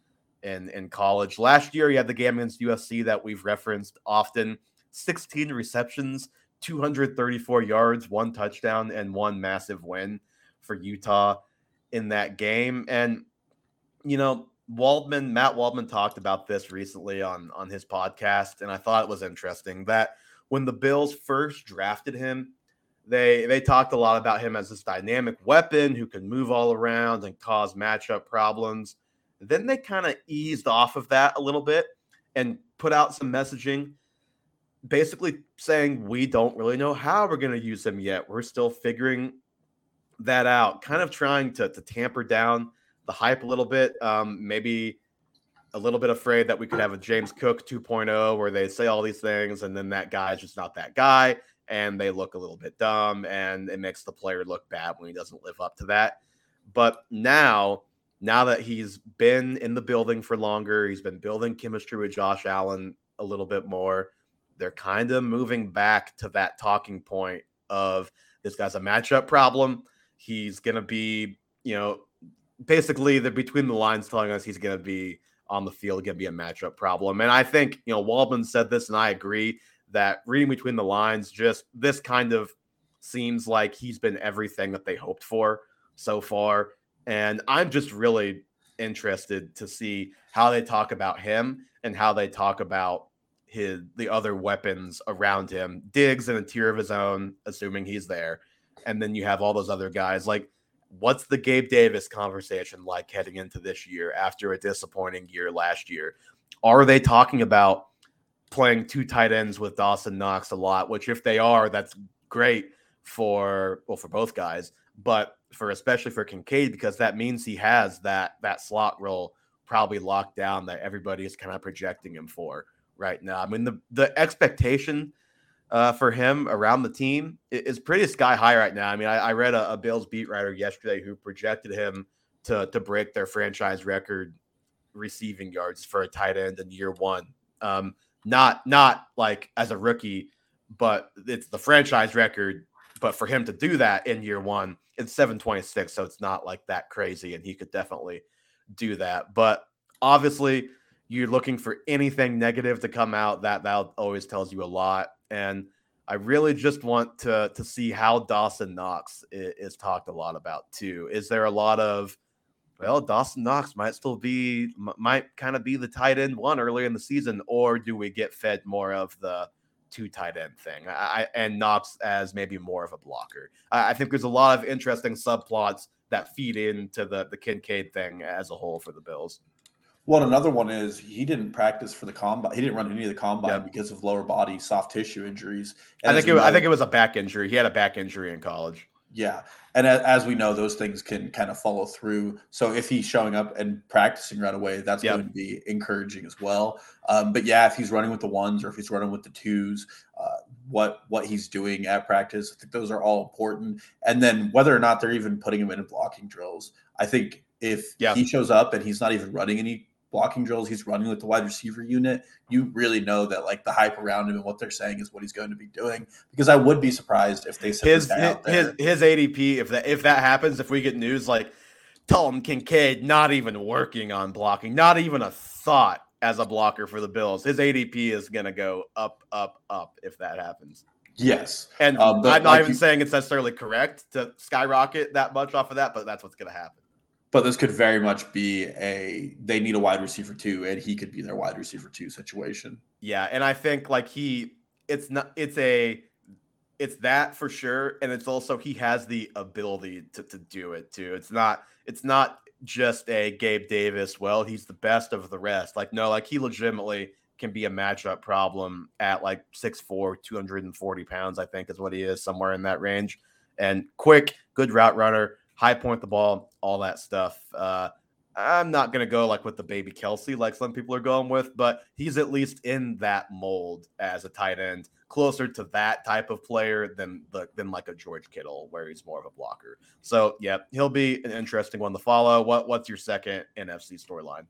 in, in college. Last year, he had the game against U S C that we've referenced often. sixteen receptions, two hundred thirty-four yards, one touchdown, and one massive win for Utah in that game. And, you know, Waldman, Matt Waldman talked about this recently on, on his podcast, and I thought it was interesting that when the Bills first drafted him, they they talked a lot about him as this dynamic weapon who can move all around and cause matchup problems. Then they kind of eased off of that a little bit and put out some messaging basically saying we don't really know how we're going to use him yet. We're still figuring that out, kind of trying to, to tamper down the hype a little bit. Um, maybe a little bit afraid that we could have a James Cook two point oh where they say all these things and then that guy's just not that guy and they look a little bit dumb and it makes the player look bad when he doesn't live up to that. But now, now that he's been in the building for longer, he's been building chemistry with Josh Allen a little bit more. They're kind of moving back to that talking point of this guy's a matchup problem. He's going to be, you know, basically the between the lines telling us he's going to be on the field, going to be a matchup problem. And I think, you know, Waldman said this and I agree that reading between the lines, just this kind of seems like he's been everything that they hoped for so far. And I'm just really interested to see how they talk about him and how they talk about his the other weapons around him. Diggs in a tier of his own, assuming he's there. And then you have all those other guys. Like, what's the Gabe Davis conversation like heading into this year after a disappointing year last year? Are they talking about playing two tight ends with Dawson Knox a lot? Which if they are, that's great for, well, for both guys, but for especially for Kincaid, because that means he has that that slot role probably locked down that everybody is kind of projecting him for right now. I mean, the, the expectation uh, for him around the team is pretty sky high right now. I mean, I, I read a, a Bills beat writer yesterday who projected him to, to break their franchise record receiving yards for a tight end in year one. Um, not, not like as a rookie, but it's the franchise record. But for him to do that in year one, it's seven twenty-six. So it's not like that crazy. And he could definitely do that. But obviously, you're looking for anything negative to come out, that that always tells you a lot. And I really just want to to see how Dawson Knox is, is talked a lot about too. Is there a lot of, well, Dawson Knox might still be, might kind of be the tight end one earlier in the season, or do we get fed more of the two tight end thing? I, and Knox as maybe more of a blocker. I, I think there's a lot of interesting subplots that feed into the, the Kincaid thing as a whole for the Bills. Well, another one is he didn't practice for the combine. He didn't run any of the combine Yep. because of lower body soft tissue injuries. And I think as we it, know- I think it was a back injury. He had a back injury in college. Yeah. And a- as we know, those things can kind of follow through. So if he's showing up and practicing right away, that's Yep. going to be encouraging as well. Um, but yeah, if he's running with the ones or if he's running with the twos, uh, what what he's doing at practice, I think those are all important. And then whether or not they're even putting him in blocking drills, I think if Yeah. he shows up and he's not even running any blocking drills, he's running with the wide receiver unit, you really know that like the hype around him and what they're saying is what he's going to be doing. Because I would be surprised if they sent His this guy out his, there. his A D P, if that if that happens, if we get news like Tom Kincaid not even working on blocking, not even a thought as a blocker for the Bills, his A D P is going to go up, up, up if that happens. Yes. And Um, but I'm not like even you- saying it's necessarily correct to skyrocket that much off of that, but that's what's going to happen. But this could very much be a they need a wide receiver too, and he could be their wide receiver two situation. Yeah, and I think like he, it's not, it's a, it's that for sure, and it's also he has the ability to to do it too. It's not, it's not just a Gabe Davis. Well, he's the best of the rest. Like no, like he legitimately can be a matchup problem at like six foot four, two hundred forty pounds. I think is what he is, somewhere in that range, and quick, good route runner. High point the ball, all that stuff. Uh, I'm not going to go like with the baby Kelsey like some people are going with, but he's at least in that mold as a tight end, closer to that type of player than the, than like a George Kittle, where he's more of a blocker. So, yeah, he'll be an interesting one to follow. What What's your second N F C storyline?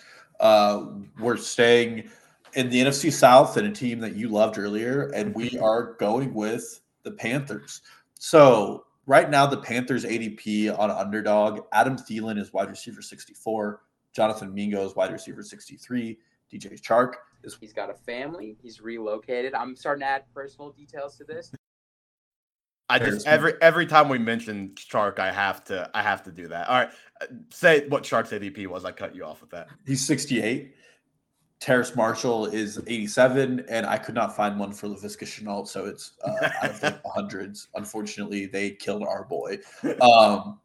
Uh, we're staying in the N F C South and a team that you loved earlier, and we are going with the Panthers. So right now, the Panthers A D P on Underdog, Adam Thielen is wide receiver sixty-four, Jonathan Mingo is wide receiver sixty-three. D J Chark is. He's got a family. He's relocated. I'm starting to add personal details to this. I just every every time we mention Chark, I have to I have to do that. All right, say what Chark's A D P was. I cut you off with that. He's sixty-eight. Terrace Marshall is eighty-seven, and I could not find one for Laviska Shenault, so it's uh, out of the hundreds. Unfortunately, they killed our boy. Um,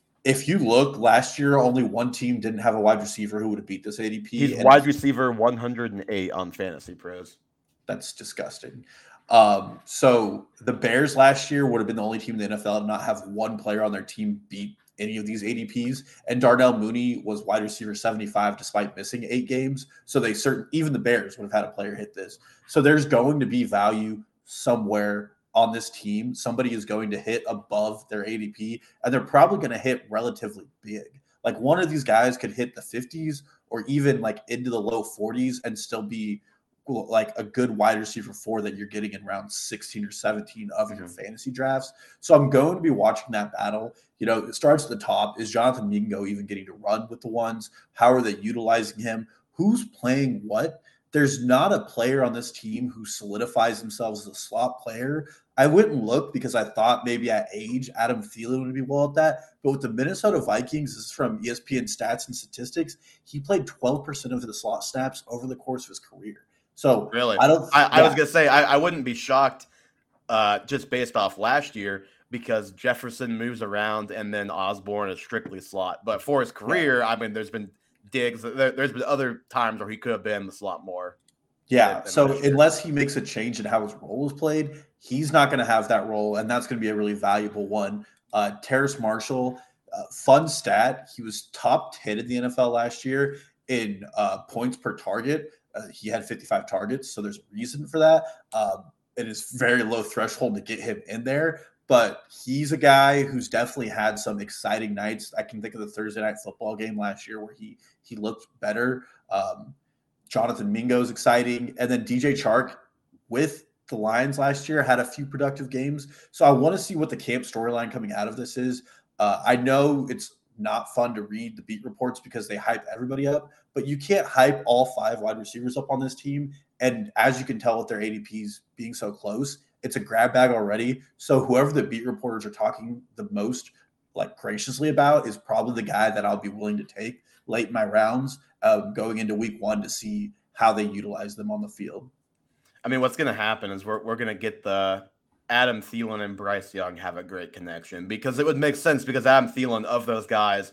if you look, last year only one team didn't have a wide receiver who would have beat this A D P. He's wide receiver one hundred eight on Fantasy Pros. That's disgusting. Um, so the Bears last year would have been the only team in the N F L to not have one player on their team beat any of these A D Ps. And Darnell Mooney was wide receiver seventy-five despite missing eight games. So they certain even the Bears would have had a player hit this. So there's going to be value somewhere on this team. Somebody is going to hit above their A D P, and they're probably going to hit relatively big. Like one of these guys could hit the fifties or even like into the low forties and still be like a good wide receiver four that you're getting in round sixteen or seventeen of your fantasy drafts. So I'm going to be watching that battle. You know, it starts at the top. Is Jonathan Mingo even getting to run with the ones? How are they utilizing him? Who's playing what? There's not a player on this team who solidifies themselves as a slot player. I wouldn't look because I thought maybe at age, Adam Thielen would be well at that. But with the Minnesota Vikings, this is from E S P N Stats and Statistics, he played twelve percent of the slot snaps over the course of his career. So really, I don't. I, yeah. I was gonna say I, I wouldn't be shocked, uh, just based off last year because Jefferson moves around and then Osborne is strictly slot. But for his career, yeah. I mean, there's been digs. There, there's been other times where he could have been the slot more. Yeah. Than, than so unless he makes a change in how his role is played, he's not going to have that role, and that's going to be a really valuable one. Uh, Terrace Marshall, uh, fun stat: he was top ten in the N F L last year in uh, points per target. Uh, he had fifty-five targets, so there's a reason for that. Um, it is very low threshold to get him in there, but he's a guy who's definitely had some exciting nights. I can think of the Thursday night football game last year where he he looked better. Um, Jonathan Mingo is exciting, and then D J Chark with the Lions last year had a few productive games. So I want to see what the camp storyline coming out of this is. Uh, I know it's not fun to read the beat reports because they hype everybody up, but you can't hype all five wide receivers up on this team. And as you can tell with their A D Ps being so close, it's a grab bag already. So whoever the beat reporters are talking the most like graciously about is probably the guy that I'll be willing to take late in my rounds, um, going into week one to see how they utilize them on the field. I mean, what's going to happen is we're we're going to get the Adam Thielen and Bryce Young have a great connection because it would make sense because Adam Thielen of those guys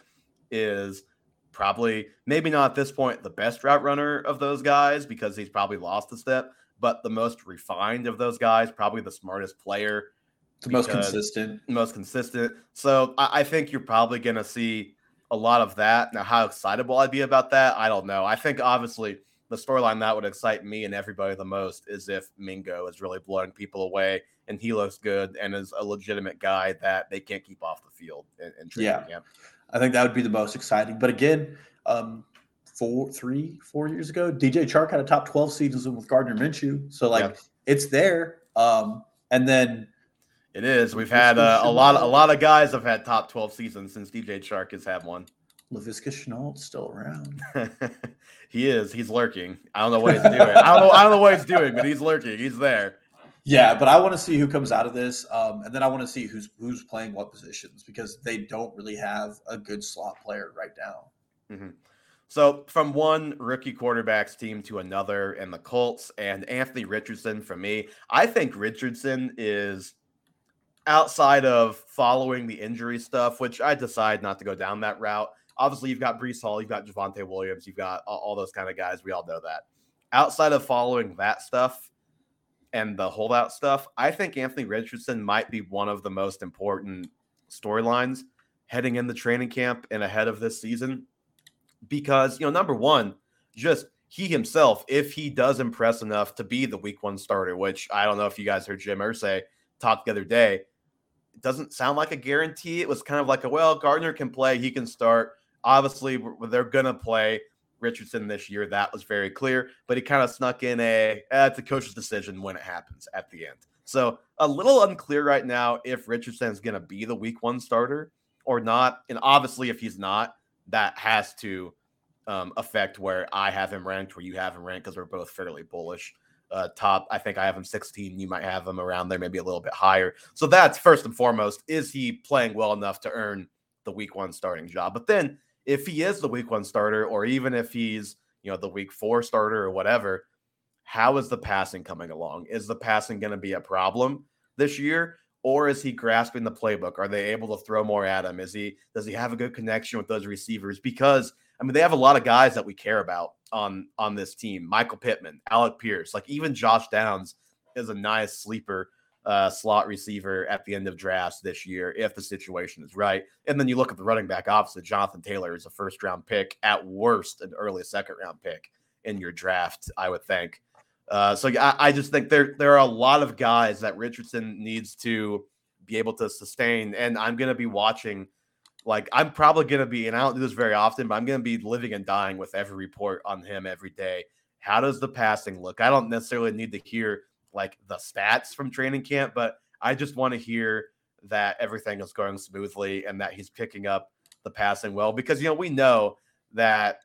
is probably maybe not at this point the best route runner of those guys because he's probably lost a step, but the most refined of those guys, probably the smartest player. The most consistent. Most consistent. So I, I think you're probably going to see a lot of that. Now, how excited will I be about that? I don't know. I think obviously the storyline that would excite me and everybody the most is if Mingo is really blowing people away and he looks good and is a legitimate guy that they can't keep off the field in, in training yeah. camp. I think that would be the most exciting. But again, um, four, three, four years ago, D J Chark had a top twelve season with Gardner Minshew. So like yeah. it's there. Um, and then it is. We've had uh, a lot. A lot of guys have had top twelve seasons since D J Chark has had one. Laviska Shenault's still around. He is. He's lurking. I don't know what he's doing. I don't know. I don't know what he's doing, but he's lurking. He's there. Yeah, but I want to see who comes out of this, um, and then I want to see who's who's playing what positions because they don't really have a good slot player right now. Mm-hmm. So from one rookie quarterback's team to another, and the Colts and Anthony Richardson. For me, I think Richardson is outside of following the injury stuff, which I decide not to go down that route. Obviously, you've got Breece Hall, you've got Javonte Williams, you've got all, all those kind of guys. We all know that. Outside of following that stuff and the holdout stuff, I think Anthony Richardson might be one of the most important storylines heading into training camp and ahead of this season. Because, you know, number one, just he himself, if he does impress enough to be the week one starter, which I don't know if you guys heard Jim Irsay talk the other day, it doesn't sound like a guarantee. It was kind of like a, well, Gardner can play, he can start. Obviously, they're going to play Richardson this year. That was very clear, but he kind of snuck in a, eh, it's a coach's decision when it happens at the end. So a little unclear right now if Richardson is going to be the week one starter or not. And obviously, if he's not, that has to um, effect where I have him ranked, where you have him ranked, because we're both fairly bullish. Uh, top, I think I have him sixteen. You might have him around there, maybe a little bit higher. So that's first and foremost. Is he playing well enough to earn the week one starting job? But then if he is the week one starter, or even if he's, you know, the week four starter or whatever, how is the passing coming along? Is the passing going to be a problem this year? Or is he grasping the playbook? Are they able to throw more at him? Is he, does he have a good connection with those receivers? Because I mean, they have a lot of guys that we care about on, on this team. Michael Pittman, Alec Pierce, like even Josh Downs is a nice sleeper uh, slot receiver at the end of drafts this year, if the situation is right. And then you look at the running back opposite. Jonathan Taylor is a first round pick, at worst, an early second round pick in your draft, I would think. Uh, so I, I just think there, there are a lot of guys that Richardson needs to be able to sustain. And I'm going to be watching. Like, I'm probably going to be, and I don't do this very often, but I'm going to be living and dying with every report on him every day. How does the passing look? I don't necessarily need to hear, like, the stats from training camp, but I just want to hear that everything is going smoothly and that he's picking up the passing well. Because, you know, we know that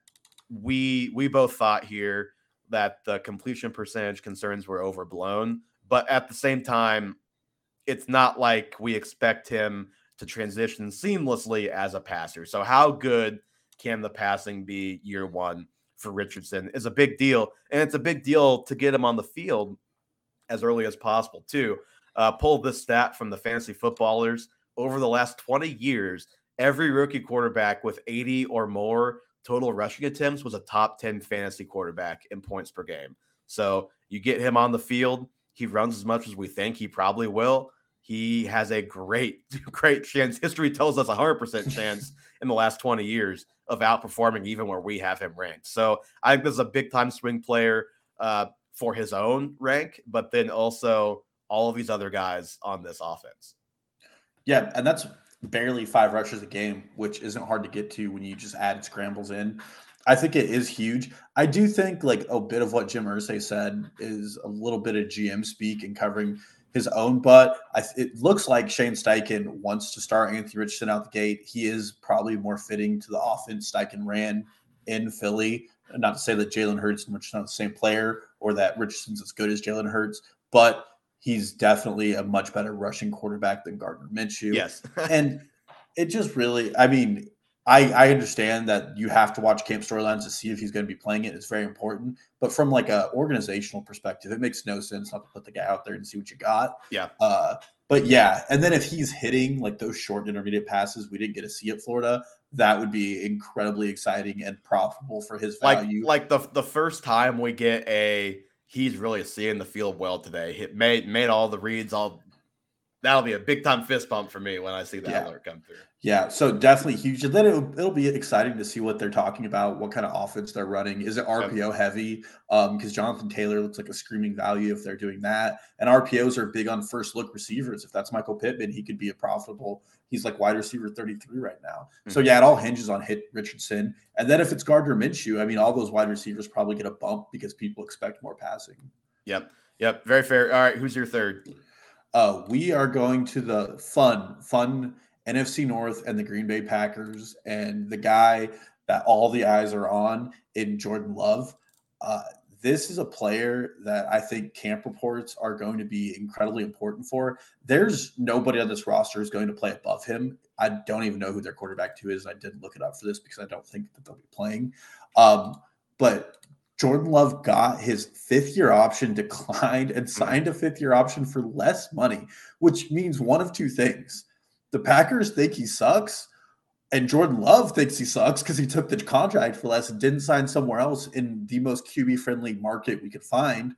we we both thought here that the completion percentage concerns were overblown. But at the same time, it's not like we expect him to transition seamlessly as a passer. So how good can the passing be year one for Richardson is a big deal. And it's a big deal to get him on the field as early as possible too. Uh, pull this stat from the Fantasy Footballers. Over the last twenty years, every rookie quarterback with eighty or more total rushing attempts was a top ten fantasy quarterback in points per game. So you get him on the field, he runs as much as we think he probably will. He has a great, great chance. History tells us a one hundred percent chance in the last twenty years of outperforming even where we have him ranked. So I think this is a big-time swing player uh, for his own rank, but then also all of these other guys on this offense. Yeah, and that's barely five rushes a game, which isn't hard to get to when you just add scrambles in. I think it is huge. I do think like a bit of what Jim Irsay said is a little bit of G M speak and covering – his own, but I, it looks like Shane Steichen wants to start Anthony Richardson out the gate. He is probably more fitting to the offense Steichen ran in Philly. Not to say that Jalen Hurts and Richardson are the same player or that Richardson's as good as Jalen Hurts, but he's definitely a much better rushing quarterback than Gardner Minshew. Yes. And it just really, I mean, I, I understand that you have to watch camp storylines to see if he's going to be playing it. It's very important. But from like a organizational perspective, it makes no sense not to put the guy out there and see what you got. Yeah. Uh, but yeah, and then if he's hitting like those short intermediate passes we didn't get to see at Florida, that would be incredibly exciting and profitable for his value. Like, like the the first time we get a he's really seeing the field well today. He made made all the reads. All that'll be a big time fist bump for me when I see that Yeah. alert come through. Yeah, so definitely huge. And then it'll, it'll be exciting to see what they're talking about, what kind of offense they're running. Is it R P O heavy? Um, because Jonathan Taylor looks like a screaming value if they're doing that. And R P Os are big on first look receivers. If that's Michael Pittman, he could be a profitable. He's like wide receiver thirty-three right now. Mm-hmm. So yeah, it all hinges on hit Richardson. And then if it's Gardner Minshew, I mean, all those wide receivers probably get a bump because people expect more passing. Yep. Yep. Very fair. All right. Who's your third? Uh, we are going to the fun, fun N F C North and the Green Bay Packers, and the guy that all the eyes are on in Jordan Love. Uh, this is a player that I think camp reports are going to be incredibly important for. There's nobody on this roster who's going to play above him. I don't even know who their quarterback two is. I didn't look it up for this because I don't think that they'll be playing. Um, but Jordan Love got his fifth-year option declined and signed a fifth-year option for less money, which means one of two things. The Packers think he sucks, and Jordan Love thinks he sucks because he took the contract for less and didn't sign somewhere else in the most Q B-friendly market we could find,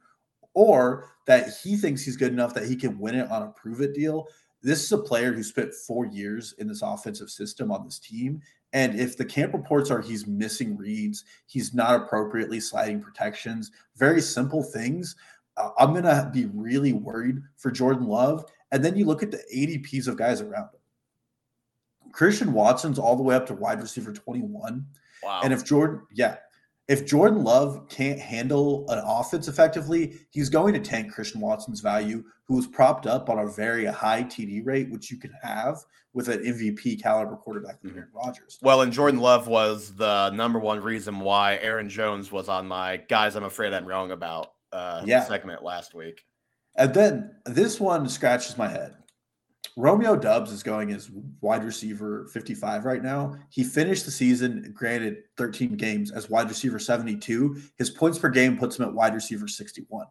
or that he thinks he's good enough that he can win it on a prove-it deal. This is a player who spent four years in this offensive system on this team, and if the camp reports are he's missing reads, he's not appropriately sliding protections, very simple things, uh, I'm going to be really worried for Jordan Love. And then you look at the A D Ps of guys around him. Christian Watson's all the way up to wide receiver twenty-one. Wow. And if Jordan, yeah, if Jordan Love can't handle an offense effectively, he's going to tank Christian Watson's value, who was propped up on a very high T D rate, which you can have with an M V P caliber quarterback like Aaron Rodgers. Well, and Jordan Love was the number one reason why Aaron Jones was on my guys I'm afraid I'm wrong about uh, Yeah. segment last week. And then this one scratches my head. Romeo Doubs is going as wide receiver fifty-five right now. He finished the season, granted thirteen games, as wide receiver seventy-two. His points per game puts him at wide receiver sixty-one.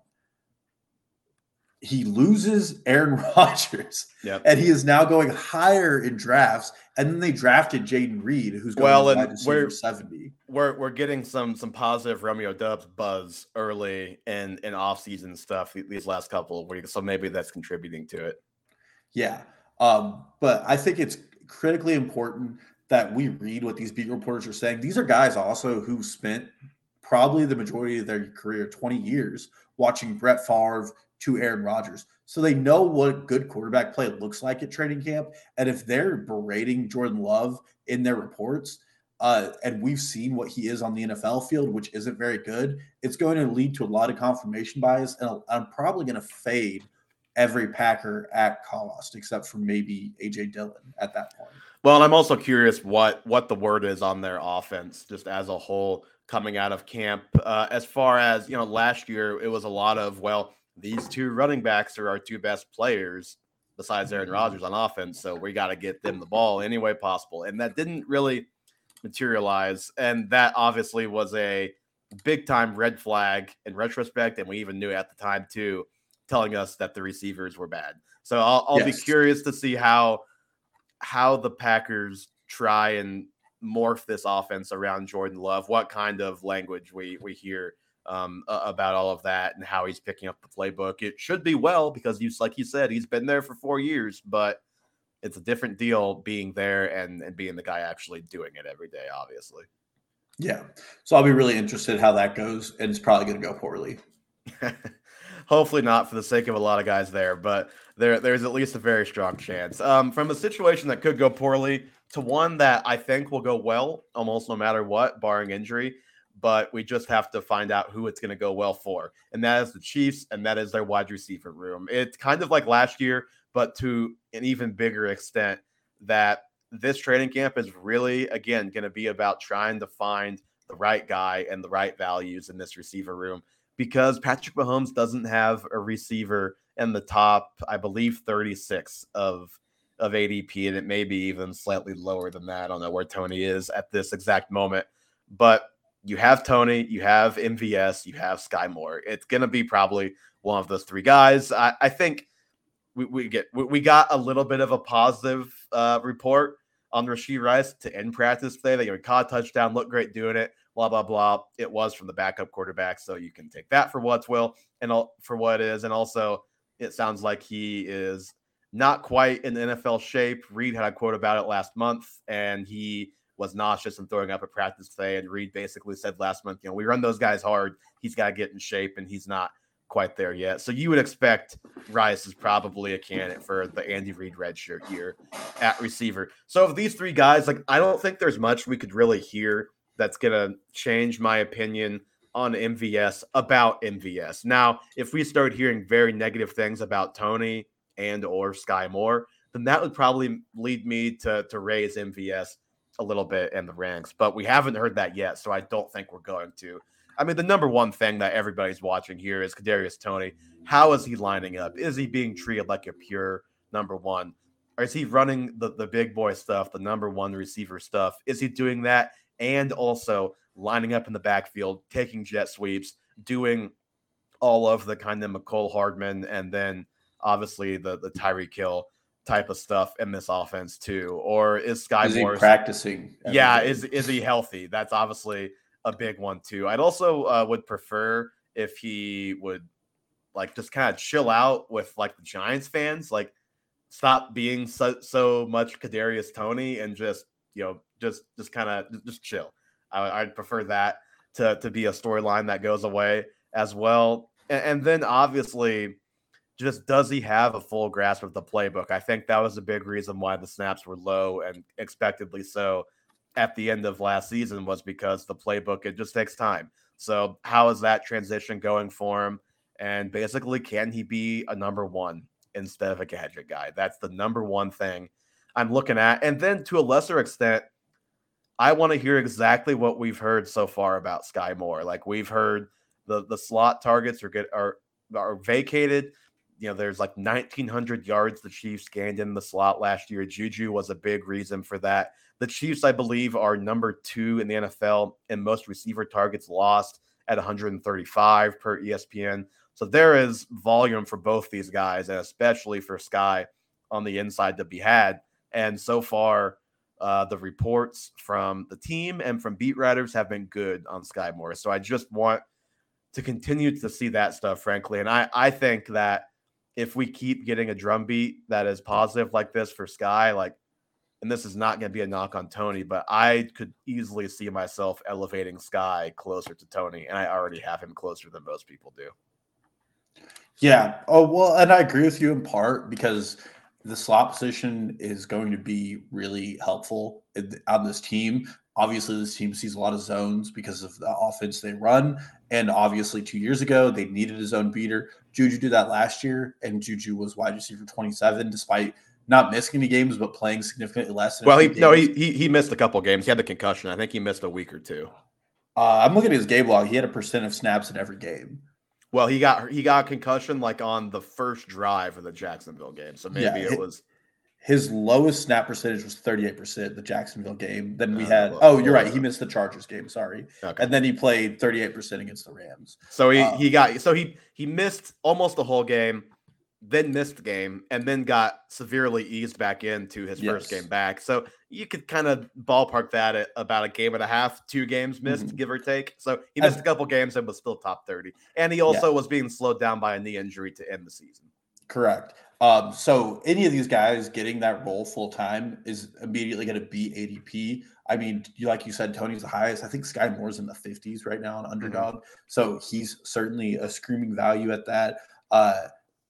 He loses Aaron Rodgers, Yep. and he is now going higher in drafts. And then they drafted Jaden Reed, who's going Well, as and wide receiver we're- seventy. We're we're getting some some positive Romeo Doubs buzz early in in offseason stuff these last couple of weeks, so maybe that's contributing to it. Yeah. Um, but I think it's critically important that we read what these beat reporters are saying. These are guys also who spent probably the majority of their career, twenty years, watching Brett Favre to Aaron Rodgers. So they know what good quarterback play looks like at training camp. And if they're berating Jordan Love in their reports, uh, and we've seen what he is on the N F L field, which isn't very good, it's going to lead to a lot of confirmation bias. And I'm probably going to fade every Packer at cost, except for maybe A J Dillon at that point. Well, and I'm also curious what what the word is on their offense, just as a whole, coming out of camp. Uh, as far as, you know, last year, it was a lot of, well, these two running backs are our two best players besides Aaron Rodgers on offense, so we got to get them the ball any way possible. And that didn't really materialize, and that obviously was a big-time red flag in retrospect, and we even knew at the time, too, telling us that the receivers were bad. So I'll, I'll Yes. be curious to see how how the Packers try and morph this offense around Jordan Love, what kind of language we we hear um, about all of that, and how he's picking up the playbook. It should be well, because he's, like you said, he's been there for four years, but it's a different deal being there and, and being the guy actually doing it every day, obviously. Yeah. So I'll be really interested how that goes, and it's probably going to go poorly. Hopefully not, for the sake of a lot of guys there, but there there's at least a very strong chance. Um, from a situation that could go poorly to one that I think will go well, almost no matter what, barring injury, but we just have to find out who it's going to go well for, and that is the Chiefs, and that is their wide receiver room. It's kind of like last year, but to an even bigger extent, that this training camp is really, again, going to be about trying to find the right guy and the right values in this receiver room, because Patrick Mahomes doesn't have a receiver in the top, I believe, thirty-six of, of A D P, and it may be even slightly lower than that. I don't know where Tony is at this exact moment, but you have Tony, you have M V S, you have Sky Moore. It's going to be probably one of those three guys. I, I think we, we get we, we got a little bit of a positive uh, report on Rashee Rice to end practice today. They caught a touchdown, looked great doing it, blah, blah, blah. It was from the backup quarterback, so you can take that for what's will and all, for what it is. And also, it sounds like he is not quite in N F L shape. Reed had a quote about it last month, and he was nauseous and throwing up at practice today. And Reed basically said last month, you know, we run those guys hard. He's got to get in shape, and he's not quite there yet. So you would expect Rice is probably a candidate for the Andy Reid redshirt year at receiver. So of these three guys, like, I don't think there's much we could really hear that's going to change my opinion on M V S about M V S. Now, if we start hearing very negative things about Tony and or Sky Moore, then that would probably lead me to, to raise M V S a little bit in the ranks. But we haven't heard that yet, so I don't think we're going to. I mean, the number one thing that everybody's watching here is Kadarius Toney. How is he lining up? Is he being treated like a pure number one? Or is he running the, the big boy stuff, the number one receiver stuff? Is he doing that and also lining up in the backfield, taking jet sweeps, doing all of the kind of McCole Hardman and then obviously the, the Tyreek Hill type of stuff in this offense too? Or is Sky Is he Moore practicing? every Yeah, day? is is he healthy? That's obviously a big one too. I'd also uh, would prefer if he would like just kind of chill out with like the Giants fans, like stop being so, so much Kadarius Toney and just, you know, just just kind of just chill. I, I'd prefer that to to be a storyline that goes away as well. And, and then obviously, just does he have a full grasp of the playbook? I think that was a big reason why the snaps were low and expectedly so at the end of last season was because the playbook, it just takes time. So how is that transition going for him? And basically, can he be a number one instead of a gadget guy? That's the number one thing I'm looking at. And then to a lesser extent, I want to hear exactly what we've heard so far about Sky Moore. Like we've heard the the slot targets are get are are vacated. You know, there's like nineteen hundred yards the Chiefs gained in the slot last year. Juju was a big reason for that. The Chiefs, I believe, are number two in the N F L in most receiver targets lost at one hundred thirty-five per E S P N. So there is volume for both these guys, and especially for Sky on the inside to be had. And so far, uh, the reports from the team and from beat writers have been good on Sky Moore. So I just want to continue to see that stuff, frankly. And I, I think that if we keep getting a drumbeat that is positive like this for Sky, like, and this is not going to be a knock on Tony, but I could easily see myself elevating Sky closer to Tony, and I already have him closer than most people do. Yeah. Oh, well, and I agree with you in part because the slot position is going to be really helpful on this team. Obviously, this team sees a lot of zones because of the offense they run. And obviously, two years ago, they needed a zone beater. Juju did that last year, and Juju was wide receiver twenty-seven, despite not missing any games, but playing significantly less. Well, he no, he, he he missed a couple games. He had the concussion. I think he missed a week or two. Uh, I'm looking at his game log. He had a percent of snaps in every game. Well, he got he got concussion like on the first drive of the Jacksonville game. So maybe yeah, it was his lowest snap percentage was thirty-eight percent the Jacksonville game. Then we uh, had well, oh, you're well, right. He missed the Chargers game. Sorry. Okay. And then he played thirty-eight percent against the Rams. So he, uh, he got so he he missed almost the whole game, then missed the game, and then got severely eased back into his yes. first game back. So you could kind of ballpark that at about a game and a half, two games missed, mm-hmm. give or take. So he missed and, a couple games and was still top thirty. And he also yeah. was being slowed down by a knee injury to end the season. Correct. Um, so any of these guys getting that role full time is immediately going to beat A D P. I mean, you like you said, Tony's the highest. I think Sky Moore's in the fifties right now on Underdog. Mm-hmm. So he's certainly a screaming value at that. Uh,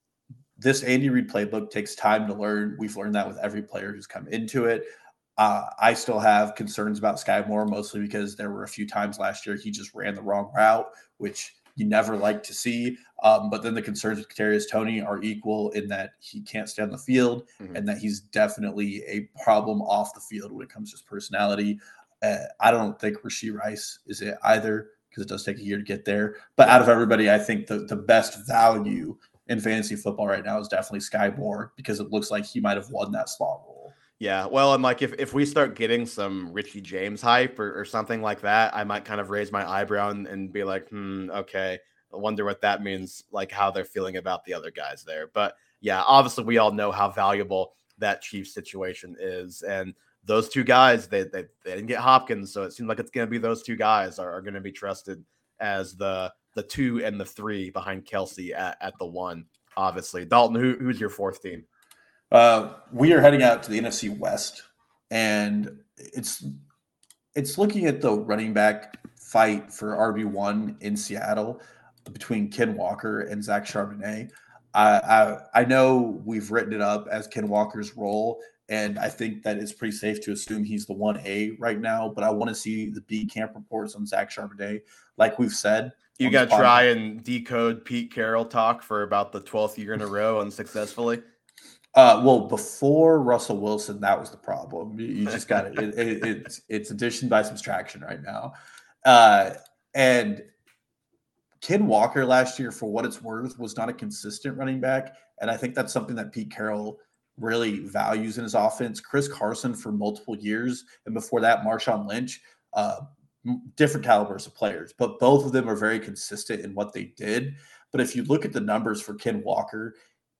this Andy Reid playbook takes time to learn. We've learned that with every player who's come into it. Uh, I still have concerns about Sky Moore, mostly because there were a few times last year he just ran the wrong route, which you never like to see. Um, but then the concerns with Kadarius Toney are equal in that he can't stay on the field mm-hmm. and that he's definitely a problem off the field when it comes to his personality. Uh, I don't think Rashee Rice is it either because it does take a year to get there. But out of everybody, I think the, the best value in fantasy football right now is definitely Sky Moore because it looks like he might have won that slot role. Yeah, well, and like if, if we start getting some Richie James hype or, or something like that, I might kind of raise my eyebrow and, and be like, hmm, okay, I wonder what that means, like how they're feeling about the other guys there. But yeah, obviously we all know how valuable that Chiefs situation is. And those two guys, they they, they didn't get Hopkins, so it seems like it's going to be those two guys are, are going to be trusted as the the two and the three behind Kelsey at, at the one, obviously. Dalton, who, who's your fourth team? Uh, we are heading out to the N F C West, and it's it's looking at the running back fight for R B one in Seattle between Ken Walker and Zach Charbonnet. I, I I know we've written it up as Ken Walker's role, and I think that it's pretty safe to assume he's the one A right now. But I want to see the B camp reports on Zach Charbonnet, like we've said. You got to try and decode Pete Carroll talk for about the twelfth year in a row unsuccessfully. Uh, well, before Russell Wilson, that was the problem. You, you just got it, it, it. It's it's addition by subtraction right now. Uh, and Ken Walker last year, for what it's worth, was not a consistent running back, and I think that's something that Pete Carroll really values in his offense. Chris Carson for multiple years, and before that, Marshawn Lynch. Uh, different calibers of players, but both of them are very consistent in what they did. But if you look at the numbers for Ken Walker,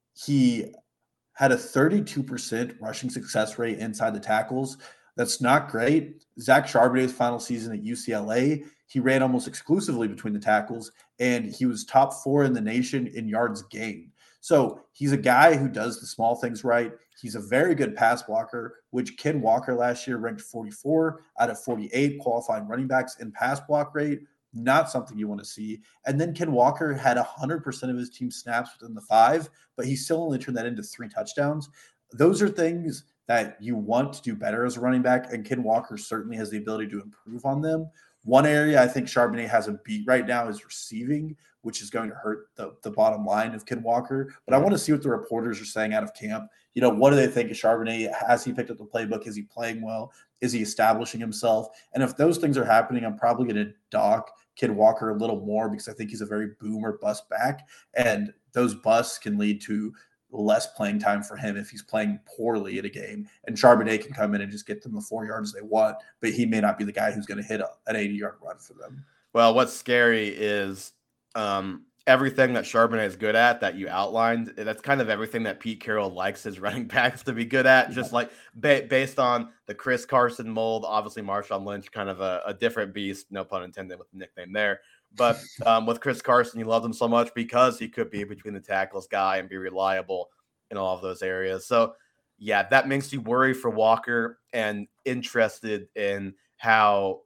he had a thirty-two percent rushing success rate inside the tackles. That's not great. Zach Charbonnet's final season at U C L A, he ran almost exclusively between the tackles, and he was top four in the nation in yards gained. So he's a guy who does the small things right. He's a very good pass blocker, which Ken Walker last year ranked forty-four out of forty-eight qualifying running backs in pass block rate. Not something you want to see. And then Ken Walker had one hundred percent of his team snaps within the five, but he still only turned that into three touchdowns. Those are things that you want to do better as a running back, and Ken Walker certainly has the ability to improve on them. One area I think Charbonnet has a beat right now is receiving, which is going to hurt the, the bottom line of Ken Walker. But I want to see what the reporters are saying out of camp. You know, what do they think of Charbonnet? Has he picked up the playbook? Is he playing well? Is he establishing himself? And if those things are happening, I'm probably going to dock Ken Walker a little more because I think he's a very boom or bust back. And those busts can lead to less playing time for him if he's playing poorly in a game. And Charbonnet can come in and just get them the four yards they want, but he may not be the guy who's going to hit a, an eighty-yard run for them. Well, what's scary is um, everything that Charbonnet is good at that you outlined. That's kind of everything that Pete Carroll likes his running backs to be good at, yeah. just like ba- based on the Chris Carson mold. Obviously, Marshawn Lynch, kind of a, a different beast, no pun intended with the nickname there. But um, with Chris Carson, you loved him so much because he could be between the tackles guy and be reliable in all of those areas. So, yeah, that makes you worry for Walker and interested in how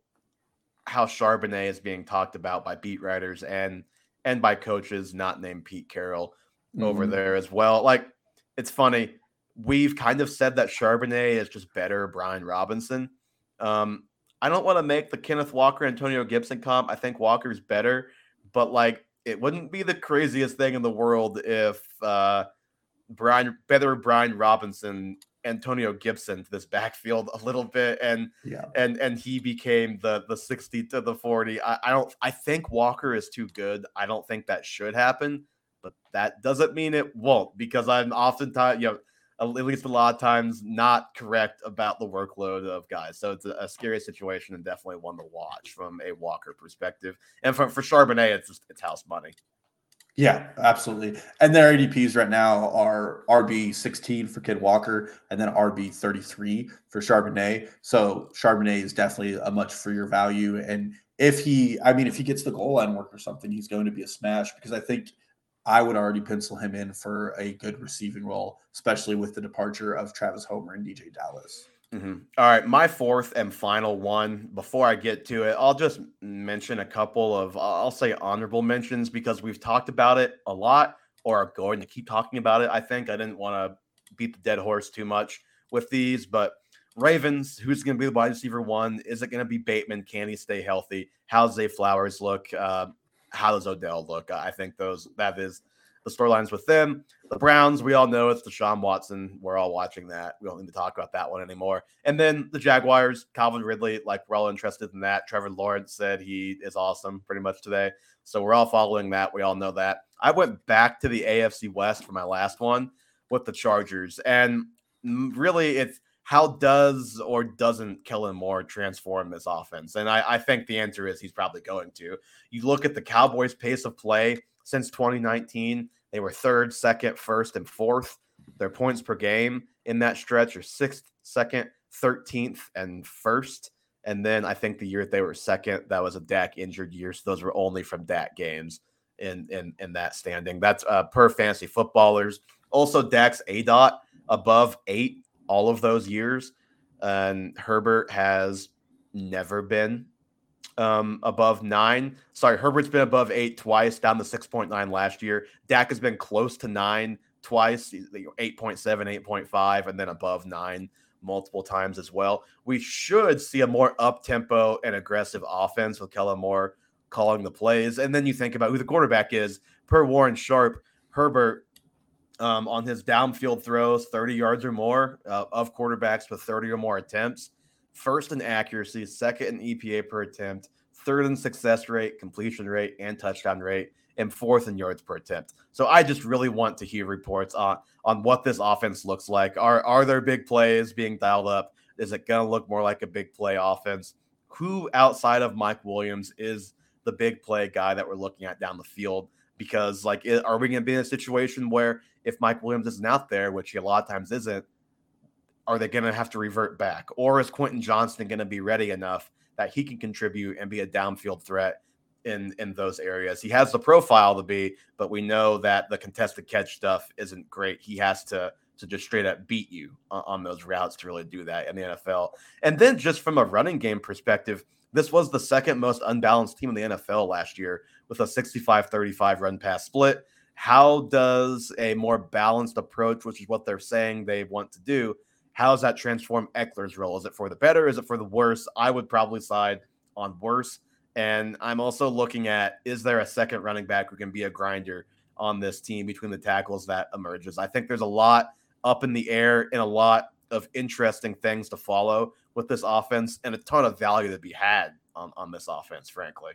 how Charbonnet is being talked about by beat writers and and by coaches not named Pete Carroll mm-hmm. over there as well. Like, it's funny. We've kind of said that Charbonnet is just better Brian Robinson. Um, I don't want to make the Kenneth Walker, Antonio Gibson comp. I think Walker's better, but like it wouldn't be the craziest thing in the world if uh, Brian, better Brian Robinson, Antonio Gibson to this backfield a little bit, and yeah. and and he became the the sixty to the forty. I, I don't. I think Walker is too good. I don't think that should happen, but that doesn't mean it won't, because I'm oftentimes, you know, at least a lot of times, not correct about the workload of guys. So it's a, a scary situation and definitely one to watch from a Walker perspective. And for, for Charbonnet, it's just it's house money. Yeah, absolutely. And their A D Ps right now are R B sixteen for Ken Walker and then R B thirty-three for Charbonnet. So Charbonnet is definitely a much freer value. And if he, I mean, if he gets the goal line work or something, he's going to be a smash, because I think I would already pencil him in for a good receiving role, especially with the departure of Travis Homer and D J Dallas. Mm-hmm. All right, my fourth and final one. Before I get to it, I'll just mention a couple of, I'll say honorable mentions, because we've talked about it a lot, or are going to keep talking about it. I think I didn't want to beat the dead horse too much with these, but Ravens, who's going to be the wide receiver one? Is it going to be Bateman? Can he stay healthy? How's Zay Flowers look? Uh, How does Odell look? I think those that is the storylines with them. The Browns, we all know it's Deshaun Watson. We're all watching that. We don't need to talk about that one anymore. And then the Jaguars, Calvin Ridley, like we're all interested in that. Trevor Lawrence said he is awesome pretty much today. So we're all following that. We all know that. I went back to the A F C West for my last one with the Chargers. And really it's how does or doesn't Kellen Moore transform this offense? And I, I think the answer is he's probably going to. You look at the Cowboys' pace of play since twenty nineteen. They were third, second, first, and fourth. Their points per game in that stretch are sixth, second, thirteenth, and first. And then I think the year they were second, that was a Dak injured year. So those were only from Dak games in, in, in that standing. That's uh, per Fantasy Footballers. Also, Dak's A D O T above eight all of those years. And Herbert has never been um, above nine. Sorry, Herbert's been above eight twice, down to six point nine last year. Dak has been close to nine twice, eight point seven, eight point five, and then above nine multiple times as well. We should see a more up-tempo and aggressive offense with Kellen Moore calling the plays. And then you think about who the quarterback is. Per Warren Sharp, Herbert, Um, on his downfield throws, thirty yards or more uh, of quarterbacks with thirty or more attempts, first in accuracy, second in E P A per attempt, third in success rate, completion rate, and touchdown rate, and fourth in yards per attempt. So I just really want to hear reports on, on what this offense looks like. Are, are there big plays being dialed up? Is it going to look more like a big play offense? Who outside of Mike Williams is the big play guy that we're looking at down the field? Because, like, are we going to be in a situation where if Mike Williams isn't out there, which he a lot of times isn't, are they going to have to revert back? Or is Quentin Johnston going to be ready enough that he can contribute and be a downfield threat in, in those areas? He has the profile to be, but we know that the contested catch stuff isn't great. He has to, to just straight up beat you on, on those routes to really do that in the N F L. And then just from a running game perspective, this was the second most unbalanced team in the N F L last year with a sixty-five thirty-five run-pass split. How does a more balanced approach, which is what they're saying they want to do, how does that transform Eckler's role? Is it for the better? Is it for the worse? I would probably side on worse. And I'm also looking at, is there a second running back who can be a grinder on this team between the tackles that emerges? I think there's a lot up in the air and a lot of interesting things to follow with this offense and a ton of value to be had on, on this offense, frankly.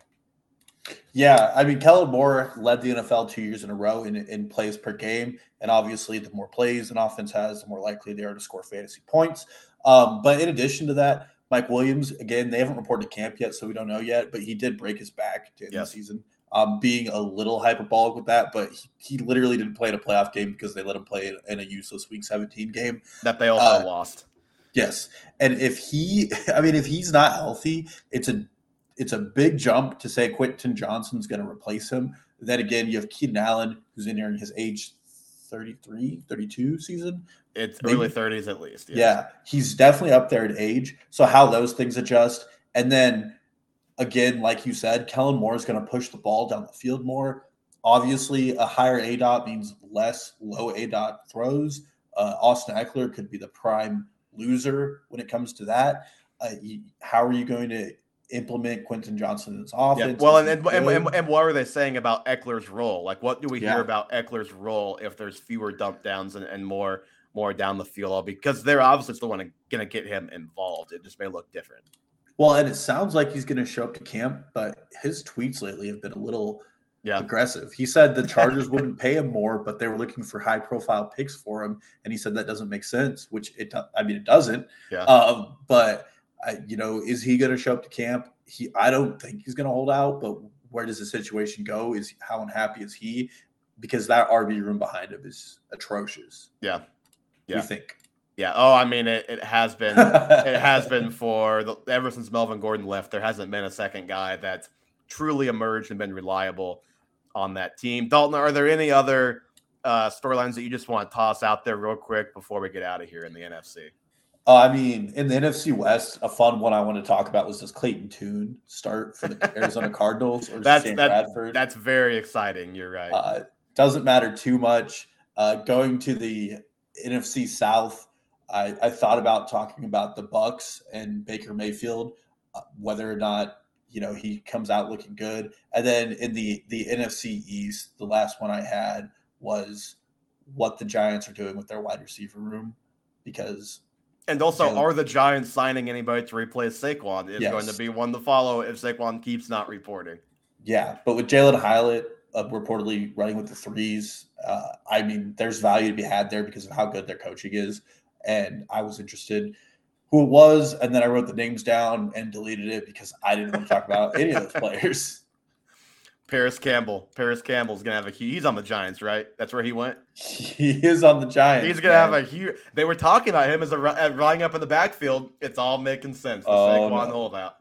Yeah, I mean, Kellen Moore led the N F L two years in a row in, in plays per game. And obviously, the more plays an offense has, the more likely they are to score fantasy points. Um, but in addition to that, Mike Williams, again, they haven't reported camp yet, so we don't know yet, but he did break his back to end Yes. the season. Um, being a little hyperbolic with that, but he, he literally didn't play in a playoff game because they let him play in a useless Week seventeen game. That they also Uh, lost. Yes. And if he, I mean, if he's not healthy, it's a it's a big jump to say Quentin Johnson's going to replace him. Then again, you have Keenan Allen, who's in there in his age thirty-three, thirty-two season. It's maybe. early thirties at least. Yes. Yeah, he's definitely up there in age. So how those things adjust. And then, again, like you said, Kellen Moore is going to push the ball down the field more. Obviously, a higher A D O T means less low A D O T throws. Uh, Austin Eckler could be the prime loser when it comes to that. Uh, you, how are you going to implement Quentin Johnson's offense? Yeah. Well, Is and he and, and good? and what are they saying about Eckler's role? Like, what do we Yeah. hear about Eckler's role if there's fewer dump downs and, and more more down the field? Because they're obviously still want to going to get him involved. It just may look different. Well, and it sounds like he's going to show up to camp, but his tweets lately have been a little Yeah. aggressive. He said the Chargers wouldn't pay him more, but they were looking for high-profile picks for him, and he said that doesn't make sense. Which it, do- I mean, it doesn't. Yeah. Um, but I, you know, is he going to show up to camp? He, I don't think he's going to hold out. But where does the situation go? Is how unhappy is he? Because that R B room behind him is atrocious. Yeah. Yeah. We think. Yeah. Oh, I mean, it, it has been it has been for the, ever since Melvin Gordon left. There hasn't been a second guy that's truly emerged and been reliable on that team. Dalton, are there any other uh, storylines that you just want to toss out there real quick before we get out of here in the N F C? Uh, I mean, in the N F C West, a fun one I want to talk about was, does Clayton Tune start for the Arizona Cardinals, or is That's Sam that, Bradford? That's very exciting. You're right. Uh, doesn't matter too much. Uh, going to the N F C South, I, I thought about talking about the Bucks and Baker Mayfield, uh, whether or not you know he comes out looking good. And then in the the N F C East, the last one I had was what the Giants are doing with their wide receiver room, because And also, Jalen- are the Giants signing anybody to replace Saquon? Is Yes. going to be one to follow if Saquon keeps not reporting. yeah, but with Jalen Hyatt uh, reportedly running with the threes, uh, I mean, there's value to be had there because of how good their coaching is. And I was interested who it was, and then I wrote the names down and deleted it because I didn't want to talk about any of those players. Paris Campbell. Paris Campbell's going to have a huge. He's on the Giants, right? That's where he went. He is on the Giants. He's going to have man. a huge. They were talking about him as a ru- uh, running up in the backfield. It's all making sense. The Oh, Saquon no. holdout.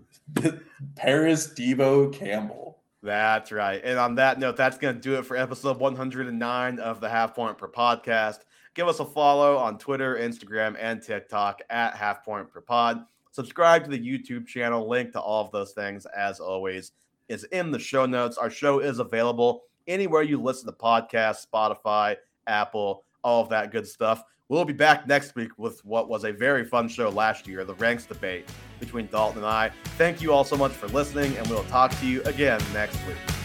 Paris Devo Campbell. That's right. And on that note, that's going to do it for episode one hundred nine of the Half Point Per Podcast. Give us a follow on Twitter, Instagram, and TikTok at Half Point Per Pod. Subscribe to the YouTube channel. Link to all of those things, as always, is in the show notes. Our show is available anywhere you listen to podcasts, Spotify, Apple, all of that good stuff. We'll be back next week with what was a very fun show last year, the ranks debate between Dalton and I. Thank you all so much for listening, and we'll talk to you again next week.